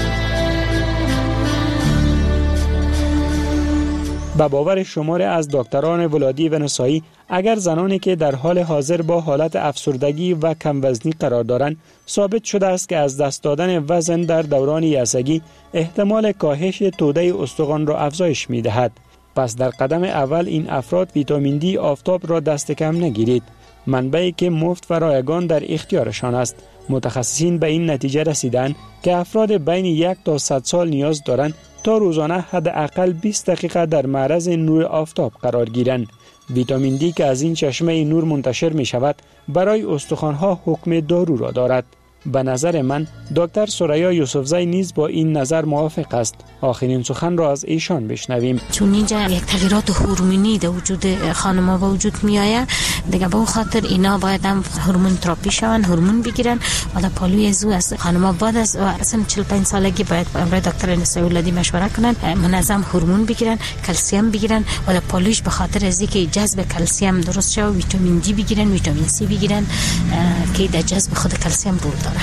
به باور شمار از دکتران ولادی و نسایی، اگر زنانی که در حال حاضر با حالت افسردگی و کم وزنی قرار دارند، ثابت شده است که از دست دادن وزن در دوران یائسگی احتمال کاهش توده استخوان را افزایش می دهد. پس در قدم اول این افراد ویتامین دی آفتاب را دست کم نگیرید. منبعی که مفت و رایگان در اختیارشان است متخصصین به این نتیجه رسیدند که افراد بین 1 تا 100 سال نیاز دارند تا روزانه حداقل 20 دقیقه در معرض نور آفتاب قرار گیرند. ویتامین دی که از این چشمه نور منتشر می شود برای استخوان‌ها حکم دارو را دارد. به نظر من دکتر سریا یوسفزی نیز با این نظر موافق است. آخرین سخن را از ایشان بشنویم. چون اینجا یک تغییرات هورمونی در وجود خانم‌ها به وجود میآید، دیگه به خاطر اینا باید هم هورمون تراپی شون، هورمون بگیرن و در پالوی زو است. خانم‌ها بعد از اصلا 45 سالگی باید برای دکتر نسایی ولادی مشوره کنن، منظم هورمون بگیرن، کلسیم بگیرن و در پالویش به خاطر از اینکه جذب کلسیم درست شه، ویتامین دی بگیرن، ویتامین سی بگیرن که در جذب خود کلسیم رول داره.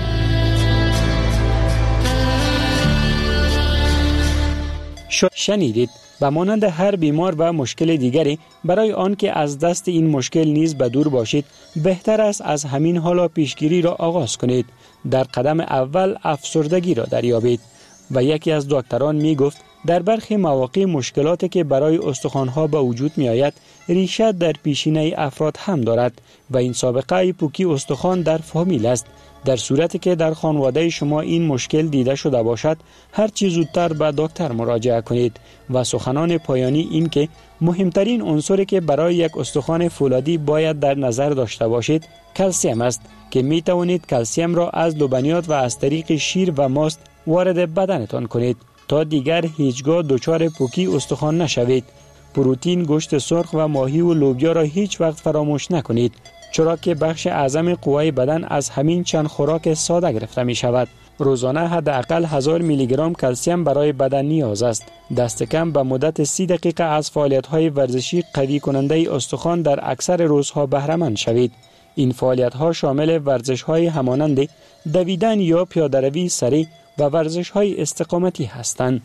شنیدید. و مانند هر بیمار و مشکل دیگری، برای آن که از دست این مشکل نیز به دور باشید، بهتر است از همین حالا پیشگیری را آغاز کنید. در قدم اول افسردگی را دریابید. و یکی از دکتران می گفت در برخی مواقع مشکلاتی که برای استخوان‌ها به وجود می آید ریشه در پیشینه افراد هم دارد و این سابقه پوکی استخوان در فامیل است. در صورتی که در خانواده شما این مشکل دیده شده باشد، هر چه زودتر به دکتر مراجعه کنید. و سخنان پایانی این که مهمترین عنصری که برای یک استخوان فولادی باید در نظر داشته باشید کلسیم است که می توانید کلسیم را از لبنیات و از طریق شیر و ماست وارد بدنتان کنید تا دیگر هیچگاه دچار پوکی استخوان نشوید. پروتئین، گوشت سرخ و ماهی و لوبیا را هیچ وقت فراموش نکنید، چرا که بخش اعظم قوای بدن از همین چند خوراک ساده گرفته می شود. روزانه حداقل 1000 میلی گرم کلسیم برای بدن نیاز است. دست کم به مدت 30 دقیقه از فعالیت‌های ورزشی قوی کننده استخوان در اکثر روزها بهره مند شوید. این فعالیت‌ها شامل ورزش‌های همانند دویدن یا پیاده‌روی سریع و ورزش‌های استقامتی هستند.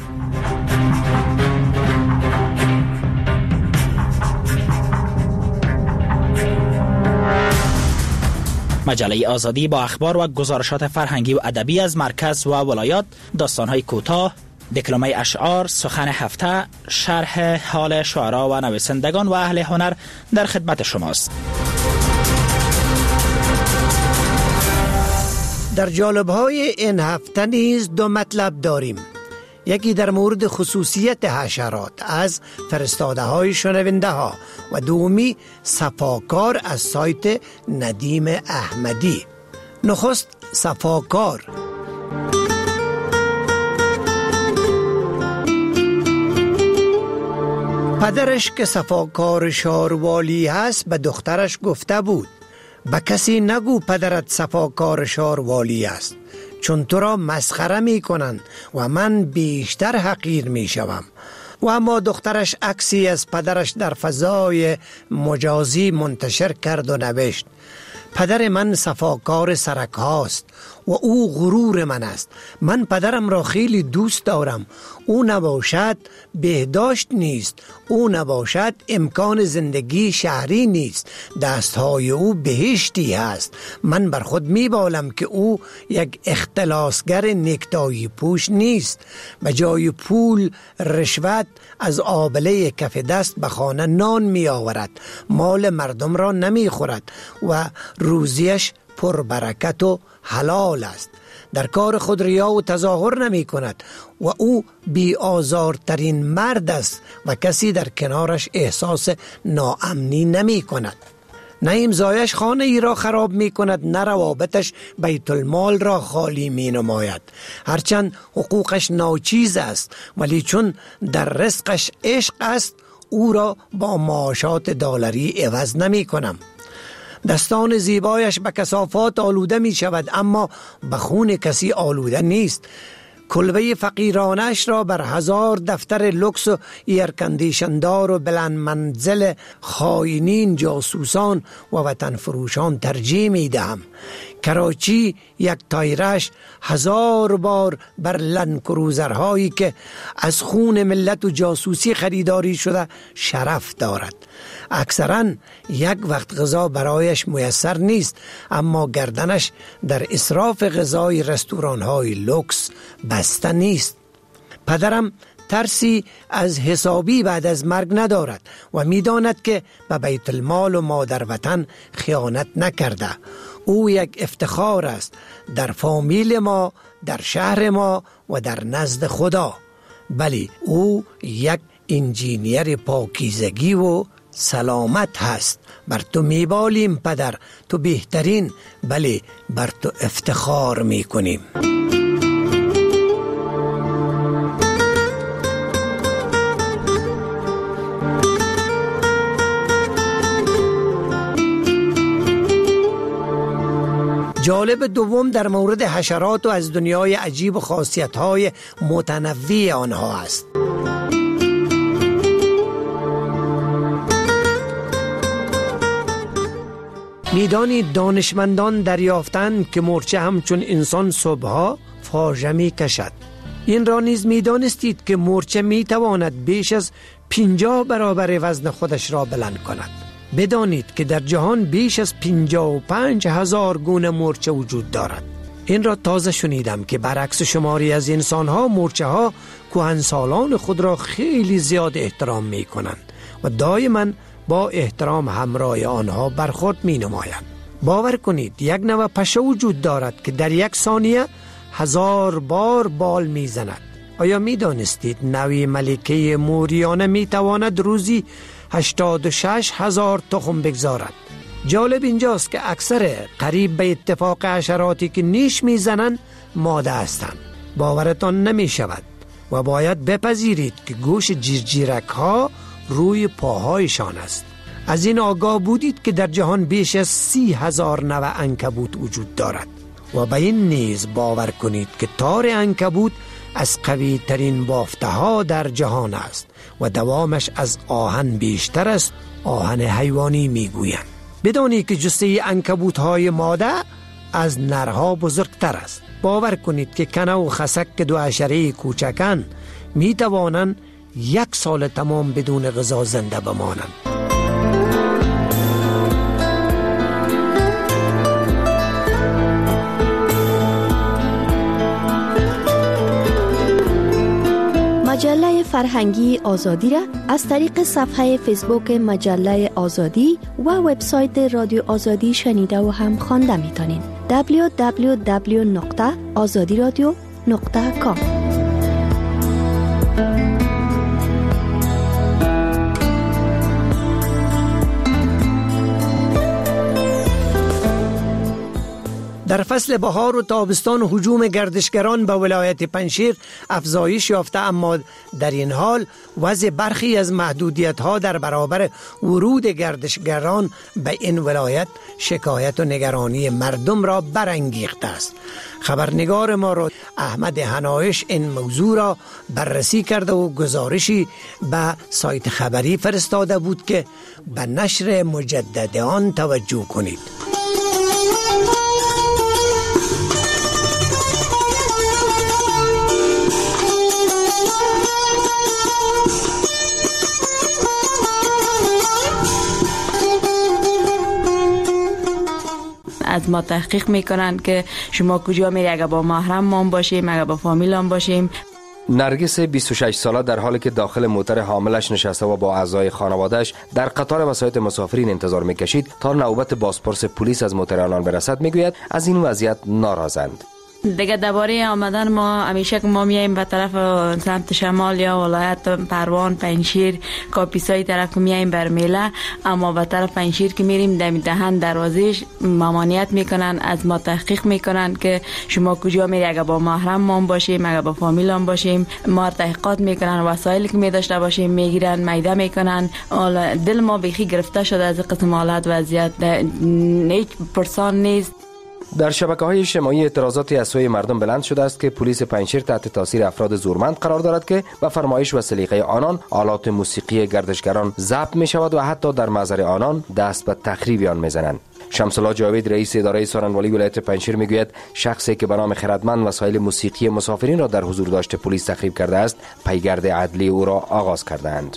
مجله آزادی با اخبار و گزارشات فرهنگی و ادبی از مرکز و ولایات، داستان‌های کوتاه، دکلمه اشعار، سخن هفته، شرح حال شعرا و نویسندگان و اهل هنر در خدمت شماست. در جالب‌های این هفته نیز 2 مطلب داریم. یکی در مورد خصوصیت حشرات از فرستاده های شنونده ها و دومی صفاکار از سایت ندیم احمدی. نخست صفاکار. پدرش که صفاکار شاروالی هست به دخترش گفته بود به کسی نگو پدرت صفاکار شاروالی است، چون تو را مسخره می کنند و من بیشتر حقیر می شوم. و اما دخترش عکسی از پدرش در فضای مجازی منتشر کرد و نوشت پدر من صفاکار سرک هاست و او غرور من است. من پدرم را خیلی دوست دارم. او نباشد بهداشت نیست، او نباشد امکان زندگی شهری نیست، دستهای او بهشتی است. من بر خود میبالم که او یک اختلاسگر نکتایی پوش نیست. به جای پول رشوت از آبله کف دست به خانه نان می آورد، مال مردم را نمی خورد و روزیش پربرکت و حلال است. در کار خود ریا و تظاهر نمی کند و او بی آزارترین مرد است و کسی در کنارش احساس ناامنی نمی کند. نه امضایش خانه ای را خراب می کند، نه روابطش بیت المال را خالی می نماید. هرچند حقوقش ناچیز است، ولی چون در رزقش عشق است او را با معاشات دلاری عوض نمی کنم. دستان زیبایش به کثافات آلوده می شود، اما به خون کسی آلوده نیست. کلبه فقیرانش را بر 1000 دفتر لکس و ایرکندیشندار و بلند منزل خائنین، جاسوسان و وطن فروشان ترجیح می دهم. کراچی یک تایرش 1000 بار بر لندکروزرهایی که از خون ملت و جاسوسی خریداری شده شرف دارد. اکثرا یک وقت غذا برایش میسر نیست، اما گردنش در اسراف غذای رستوران‌های لوکس بسته نیست. پدرم ترسی از حسابی بعد از مرگ ندارد و می‌داند که به بیت المال و مادر وطن خیانت نکرده. او یک افتخار است در فامیل ما، در شهر ما و در نزد خدا. بلی او یک انجینیر پاکیزگی و سلامت هست. بر تو میبالیم پدر، تو بهترین، بلی بر تو افتخار میکنیم. جالب دوم در مورد حشرات و از دنیای عجیب و خاصیت‌های متنوع آنها است. میدانید دانشمندان دریافتند که مورچه همچون انسان صبحها فاژه می کشد. این را نیز میدانستید که مورچه میتواند بیش از 50 برابر وزن خودش را بلند کند. بدانید که در جهان بیش از 55,000 گونه مورچه وجود دارد. این را تازه شنیدم که برعکس شماری از انسانها، مورچه ها کهنسالان خود را خیلی زیاد احترام می کنند و دائما با احترام همراه آنها برخورد می نمایند. باور کنید یک نوع پشه وجود دارد که در یک ثانیه 1000 بار بال می زند. آیا می دانستید نوع ملکه موریانه می تواند روزی 86,000 تخم بگذارد؟ جالب اینجاست که اکثر قریب به اتفاق حشراتی که نیش می زنند ماده هستند. باورتان نمی شود و باید بپذیرید که گوش جیرجیرک ها روی پاهایشان است. از این آگاه بودید که در جهان بیش از 30,000 نوع عنکبوت وجود دارد و به این نیز باور کنید که تار عنکبوت از قوی ترین بافته ها در جهان است و دوامش از آهن بیشتر است. آهن حیوانی میگویند. بدانید که جثه عنکبوت های ماده از نرها بزرگتر است. باور کنید که کنه و خسک که دو حشره کوچکن می توانند 1 سال تمام بدون غذا زنده بمانند. مجله فرهنگی آزادی را از طریق صفحه فیسبوک مجله آزادی و وبسایت رادیو آزادی شنیده و هم خوانده می‌تونین. www.azadiradio.com. در فصل بهار و تابستان هجوم گردشگران به ولایت پنجشیر افزایش یافته، اما در این حال وضع برخی از محدودیت‌ها در برابر ورود گردشگران به این ولایت شکایت و نگرانی مردم را برانگیخته است. خبرنگار ما را احمد حنایش این موضوع را بررسی کرده و گزارشی به سایت خبری فرستاده بود که به نشر مجدد آن توجه کنید. از ما تحقیق میکنن که شما کجا میری، اگر با محرم باشیم، اگر با فامیلم باشیم. نرگس 26 ساله در حالی که داخل موتر حاملش نشسته و با اعضای خانوادهش در قطار مسافرین مسافرین انتظار میکشید تا نوبت بازپرس پلیس از موتر آنان برسد، میگوید از این وضعیت ناراضند. دیگه درباره آمدن ما همیشه که ما میایم به طرف سمت شمال یا ولایت پروان، پنجشیر، کاپیسای طرف که میایم بر میله، اما به طرف پنجشیر که میریم دهن دروازهش ممانعت میکنن، از ما تحقیق میکنن که شما کجا میری، اگر با محرم باشیم، اگر با فامیلم باشیم، ما تحقیقات میکنن، وسایلی که میداشته باشیم میگیرن، میده میکنن. دل ما بیخی گرفته شده از قسم حالت وضعیت، هیچ پرسان نیست. در شبکه‌های اجتماعی اعتراضاتی از سوی مردم بلند شده است که پلیس پنجشیر تحت تاثیر افراد زورمند قرار دارد که به فرمایش و سلیقه آنان آلات موسیقی گردشگران ضبط می شود و حتی در محضر آنان دست به تخریب آن میزنند. شمس الله جاوید رئیس اداره سارنوالی ولایت پنجشیر میگوید شخصی که به نام خردمند وسایل موسیقی مسافرین را در حضور داشت پلیس تخریب کرده است، پیگرد عدلی او را آغاز کردند.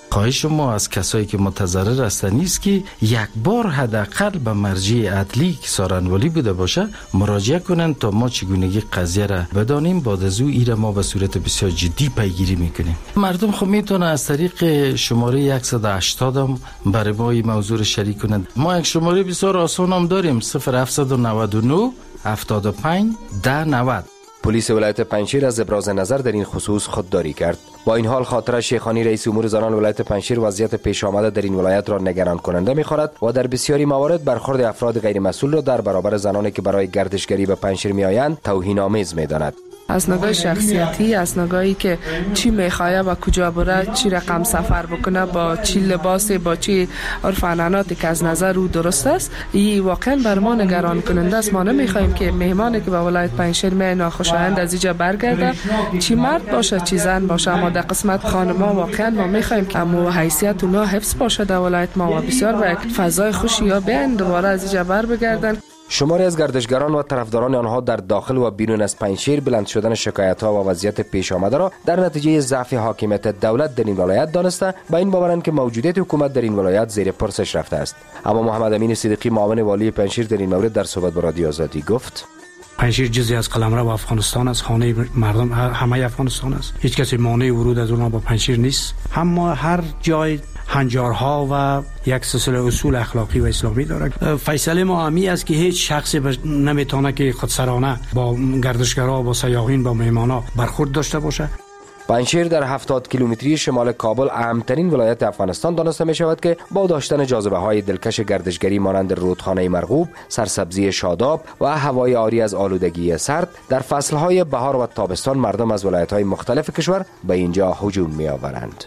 خواهش ما از کسایی که متضرر هستند است که یک بار حداقل به مرجع عدلی که سارنوالی بوده باشه مراجعه کنند تا ما چگونگی قضیه را بدانیم. بعد از او ایره ما به صورت بسیار جدی پیگیری میکنیم. مردم خب میتونه از طریق شماره 180 هم برای ما این موضوع را شریک کنند. ما یک شماره بسیار آسان هم داریم 0799 75 1090. پلیس ولایت پنجشیر از ابراز نظر در این خصوص خودداری کرد. با این حال خاطره شیخانی رئیس امور زنان ولایت پنجشیر وضعیت پیش آمده در این ولایت را نگران کننده می‌خواند و در بسیاری موارد برخورد افراد غیر مسئول را در برابر زنانی که برای گردشگری به پنجشیر میآیند توهین‌آمیز می‌داند. از نگاه شخصیتی، از نگاهی که چی میخواه و کجا بره، چی رقم سفر بکنه، با چی لباسی، با چی عرف عنعناتی که از نظر او درست است، این واقعا بر ما نگران کننده است. ما نمیخوایم که مهمانی که به ولایت پنجشیر می ناخوشایند از اینجا برگرده، چی مرد باشه چی زن باشه، اما در قسمت خانما واقعا ما میخوایم که امو حیثیت اونا حفظ باشه در ولایت ما و بسیار به فضای خوشی یا بیان دوباره از اینجا بر بگردن. شماری از گردشگران و طرفداران آنها در داخل و بیرون از پنجشیر بلند شدن شکایت‌ها و وضعیت پیش آمده را در نتیجه ضعف حاکمیت دولت در این ولایت دانسته با این باورند که موجودیت حکومت در این ولایت زیر پرسش رفته است. اما محمد امین صدیقی معاون والی پنجشیر در این مورد در صحبت با رادیو آزادی گفت: پنجشیر جزئی از قلمرو افغانستان است، خانه مردم همه افغانستان است. هیچ کسی مانع ورود از اونها با پنجشیر نیست. اما هر جای هنجارها و یک سلسله اصول اخلاقی و اسلامی دارد. فیصله ما همی است که هیچ شخصی نمیتونه که خودسرانه با گردشگرها، با سیاحین، با مهمانا برخورد داشته باشه. پنجشیر در 70 کیلومتری شمال کابل اهمترین ولایت افغانستان دانسته می شود که با داشتن جاذبه های دلکش گردشگری مانند رودخانه مرغوب، سرسبزی شاداب و هوای عاری از آلودگی سرد، در فصل های بهار و تابستان مردم از ولایت های مختلف کشور به اینجا هجوم می آورند.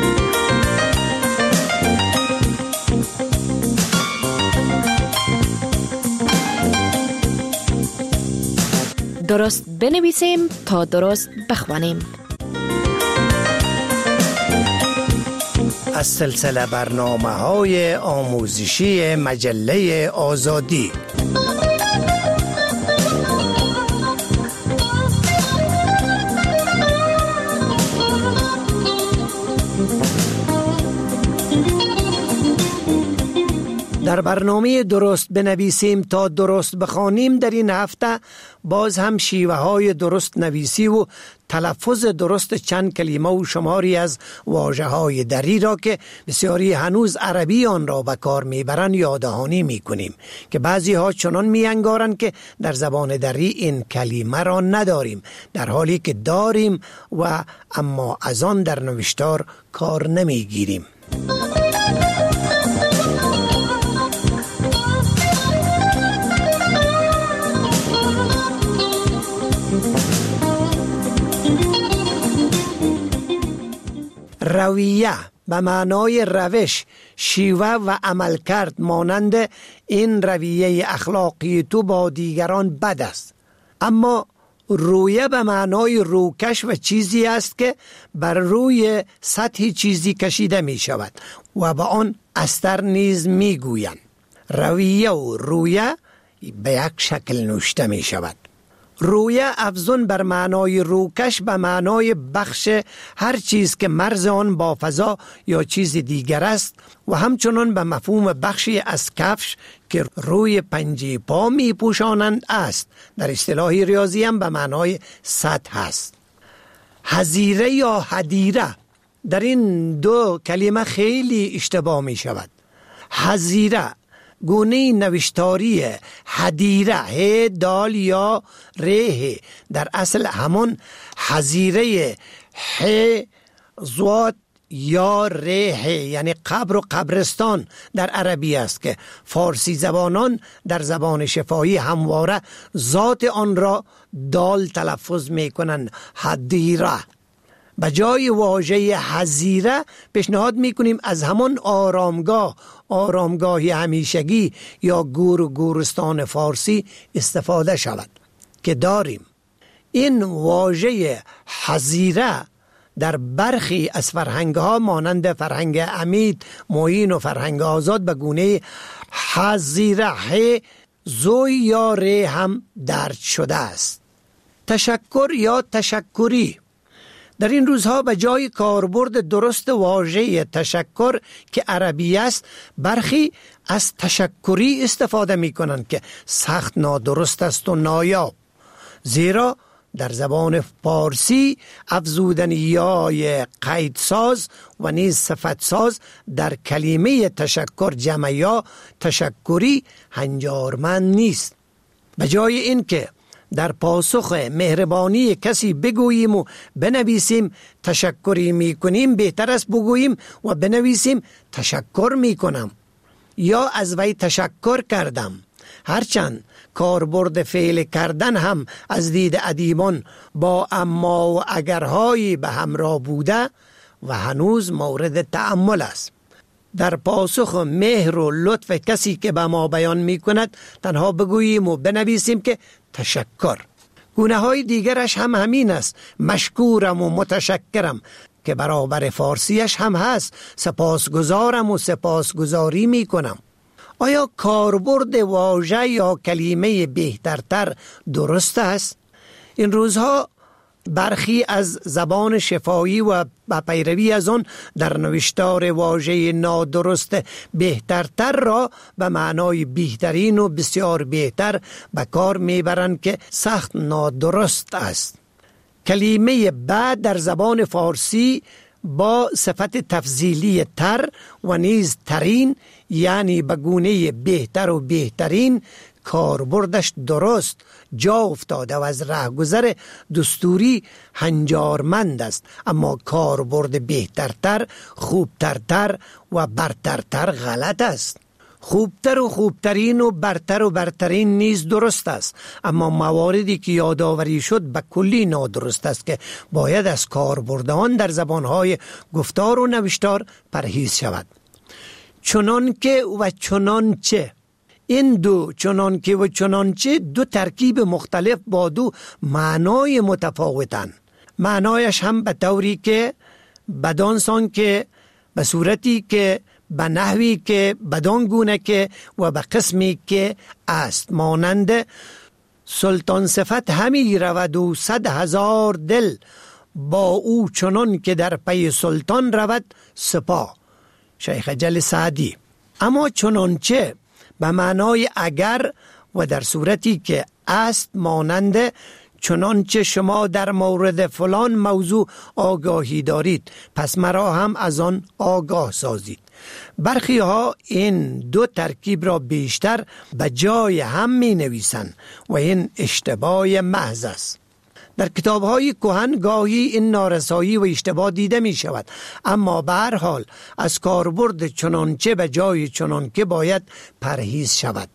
درست بنویسیم تا درست بخوانیم. از سلسله برنامه‌های آموزشی مجله آزادی. در برنامه درست بنویسیم تا درست بخوانیم در این هفته باز هم شیوه های درست نویسی و تلفظ درست چند کلمه و شماری از واژه های دری را که بسیاری هنوز عربی آن را به کار میبرند یاددهانی میکنیم که بعضی ها چنان میانگارند که در زبان دری این کلمه را نداریم، در حالی که داریم و اما از آن در نوشتار کار نمیگیریم. رویه به معنای روش، شیوه و عمل کرد مانند این رویه اخلاقی تو با دیگران بد است. اما رویه به معنای روکش و چیزی است که بر روی سطح چیزی کشیده می شود و به آن استر نیز می گویند. رویه و رویه به یک شکل نوشته می شود. رویه افزون بر معنای روکش به معنای بخش هر چیز که مرز آن با فضا یا چیز دیگر است و همچنان به مفهوم بخشی از کفش که روی پنجه پا می پوشانند است. در اصطلاح ریاضی هم به معنای سطح است. حظیره یا حدیره، در این دو کلمه خیلی اشتباه می شود. حظیره گونه نوشتاری حدیره، ه دال یا ره، در اصل همون حظیره ح زوات یا ره یعنی قبر و قبرستان در عربی است که فارسی زبانان در زبان شفاهی همواره ذات آن را دال تلفظ می کنند، حدیره. به جای واژه حظیره پیشنهاد میکنیم از همان آرامگاهی همیشگی یا گور و گورستان فارسی استفاده شود که داریم. این واژه حظیره در برخی از فرهنگ‌ها مانند فرهنگ امید، معین و فرهنگ آزاد به گونه حظیره زوی یا ره هم درج شده است. تشکر یا تشکری، در این روزها به جای کاربرد درست واژه تشکر که عربی است، برخی از تشکری استفاده می کنند که سخت نادرست است و نایاب، زیرا در زبان فارسی افزودن یای قیدساز و نیز صفتساز در کلمه تشکر جمع یا تشکری هنجارمند نیست. به جای این که در پاسخ مهربانی کسی بگوییم و بنویسیم تشکری می کنیم، بهتر است بگوییم و بنویسیم تشکر می کنم یا از وی تشکر کردم. هرچند کاربرد فعل کردن هم از دید ادیبان با اما و اگرهایی به همراه بوده و هنوز مورد تأمل است. در پاسخ مهر و لطف کسی که به ما بیان می کند تنها بگوییم و بنویسیم که تشکر. گونه های دیگرش هم همین است. مشکورم و متشکرم که برابر فارسیش هم هست. سپاسگزارم و سپاسگزاری می کنم. آیا کاربرد واژه یا کلمه بهترتر درست است؟ این روزها برخی از زبان شفاهی و پیروی از آن در نوشتار واژه نادرست بهترتر را به معنای بهترین و بسیار بهتر به کار میبرند که سخت نادرست است. کلمه بعد در زبان فارسی با صفت تفضیلی تر و نیز ترین، یعنی به گونه بهتر و بهترین، کاربردش درست جا افتاده و از رهگذر دستوری هنجارمند است، اما کاربرد بهترتر، خوبترتر و برترتر غلط است. خوبتر و خوبترین و برتر و برترین نیز درست است، اما مواردی که یادآوری شد به کلی نادرست است که باید از کاربردان در زبانهای گفتار و نوشتار پرهیز شود. چنانکه و چنانچه، این دو چنانکه و چنانچه دو ترکیب مختلف با دو معنای متفاوتن. معنایش هم به طوری که بدانسان که به صورتی که به نحوی که بدان گونه که و به قسمی که است، مانند سلطان صفت همی رود و 100,000 دل با او چنان که در پی سلطان رود سپاه، شیخ جل سعدی. اما چنانچه به معنای اگر و در صورتی که است، مانند چنانچه شما در مورد فلان موضوع آگاهی دارید پس مرا هم از آن آگاه سازید. برخی ها این دو ترکیب را بیشتر به جای هم می نویسند و این اشتباه محض است. در کتاب های کهن گاهی این نارسایی و اشتباه دیده می شود، اما به هر حال از کاربرد چنانچه به جای چنانکه باید پرهیز شود.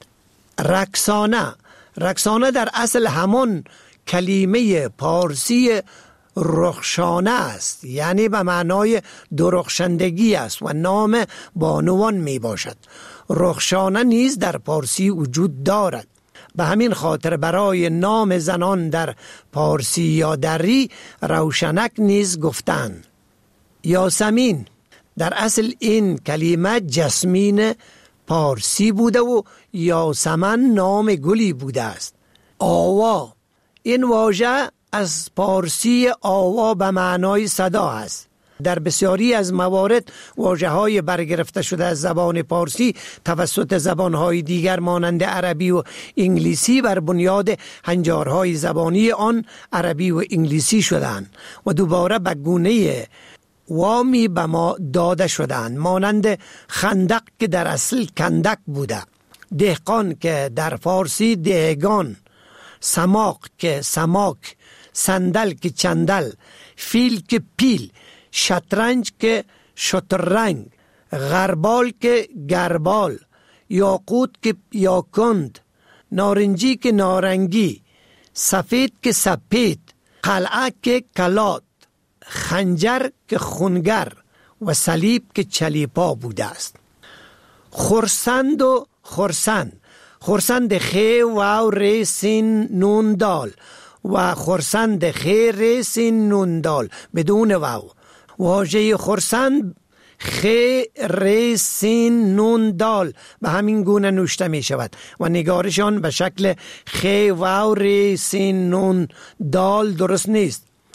رقصانه در اصل همان کلمه پارسی رخشانه است، یعنی به معنای درخشندگی است و نام بانوان می باشد. رخشانه نیز در پارسی وجود دارد. به همین خاطر برای نام زنان در پارسی یا دری روشنک نیز گفتند. یاسمین در اصل این کلمه جسمین پارسی بوده و یاسمن نام گلی بوده است. آوا، این واژه از پارسی آوا به معنای صدا است. در بسیاری از موارد واژه‌های برگرفته شده از زبان پارسی توسط زبان‌های دیگر مانند عربی و انگلیسی بر بنیاد هنجارهای زبانی آن عربی و انگلیسی شدند و دوباره به گونه وامی به ما داده شدند، مانند خندق که در اصل کندک بوده، دهقان که در فارسی دهگان، سماق که سماک، صندل که چندل، فیل که پیل، شطرنج که شطرنگ، غربال که گربال، یاقوت که یاکند، نارنجی که نارنگی، سفید که سپید، قلعه که کلات، خنجر که خونگر و صلیب که چلیپا بوده است. خرسند و خرسند خی و ر سین نون دال و خرسند خی ر سین نون دال بدون واو. واژه خرسند خی ر سین نون دال به همین گونه نوشته می شود و نگارشان به شکل خی واو ر سین نون دال درست نیست.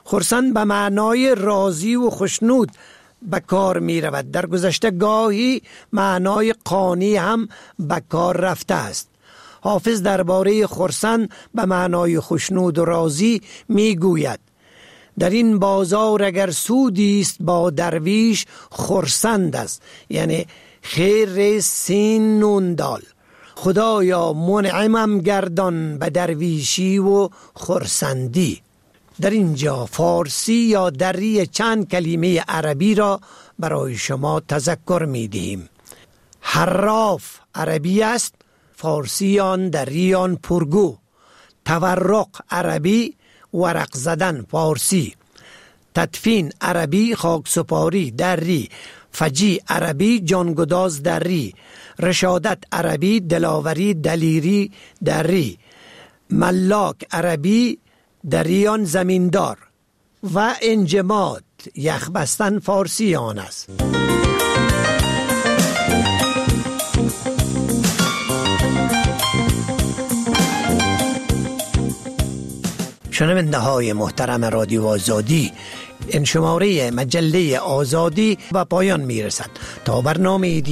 خرسند به معنای راضی و خوشنود به کار می رود. در گذشته گاهی معنای قانی هم به کار رفته است. حافظ درباره خرسند به معنای خوشنود و راضی می گوید: در این بازار اگر سودی است با درویش خرسند است، یعنی خیر سین نون دال. خدایا منعمم گردان به درویشی و خرسندی. در اینجا فارسی یا دری چند کلمه عربی را برای شما تذکر می دهیم. حراف عربی است، فارسی آن دری آن پرگو. تورق عربی، ورق زدن فارسی. تدفین عربی، خاکسپاری دری. فجی عربی، جانگداز دری. رشادت عربی، دلاوری دلیری دری. ملاک عربی، دریان زمیندار. و انجماد یخ بستن فارسی آن است. شنونده های محترم رادیو آزادی، این شماره مجله آزادی و پایان می رسد. تا برنامه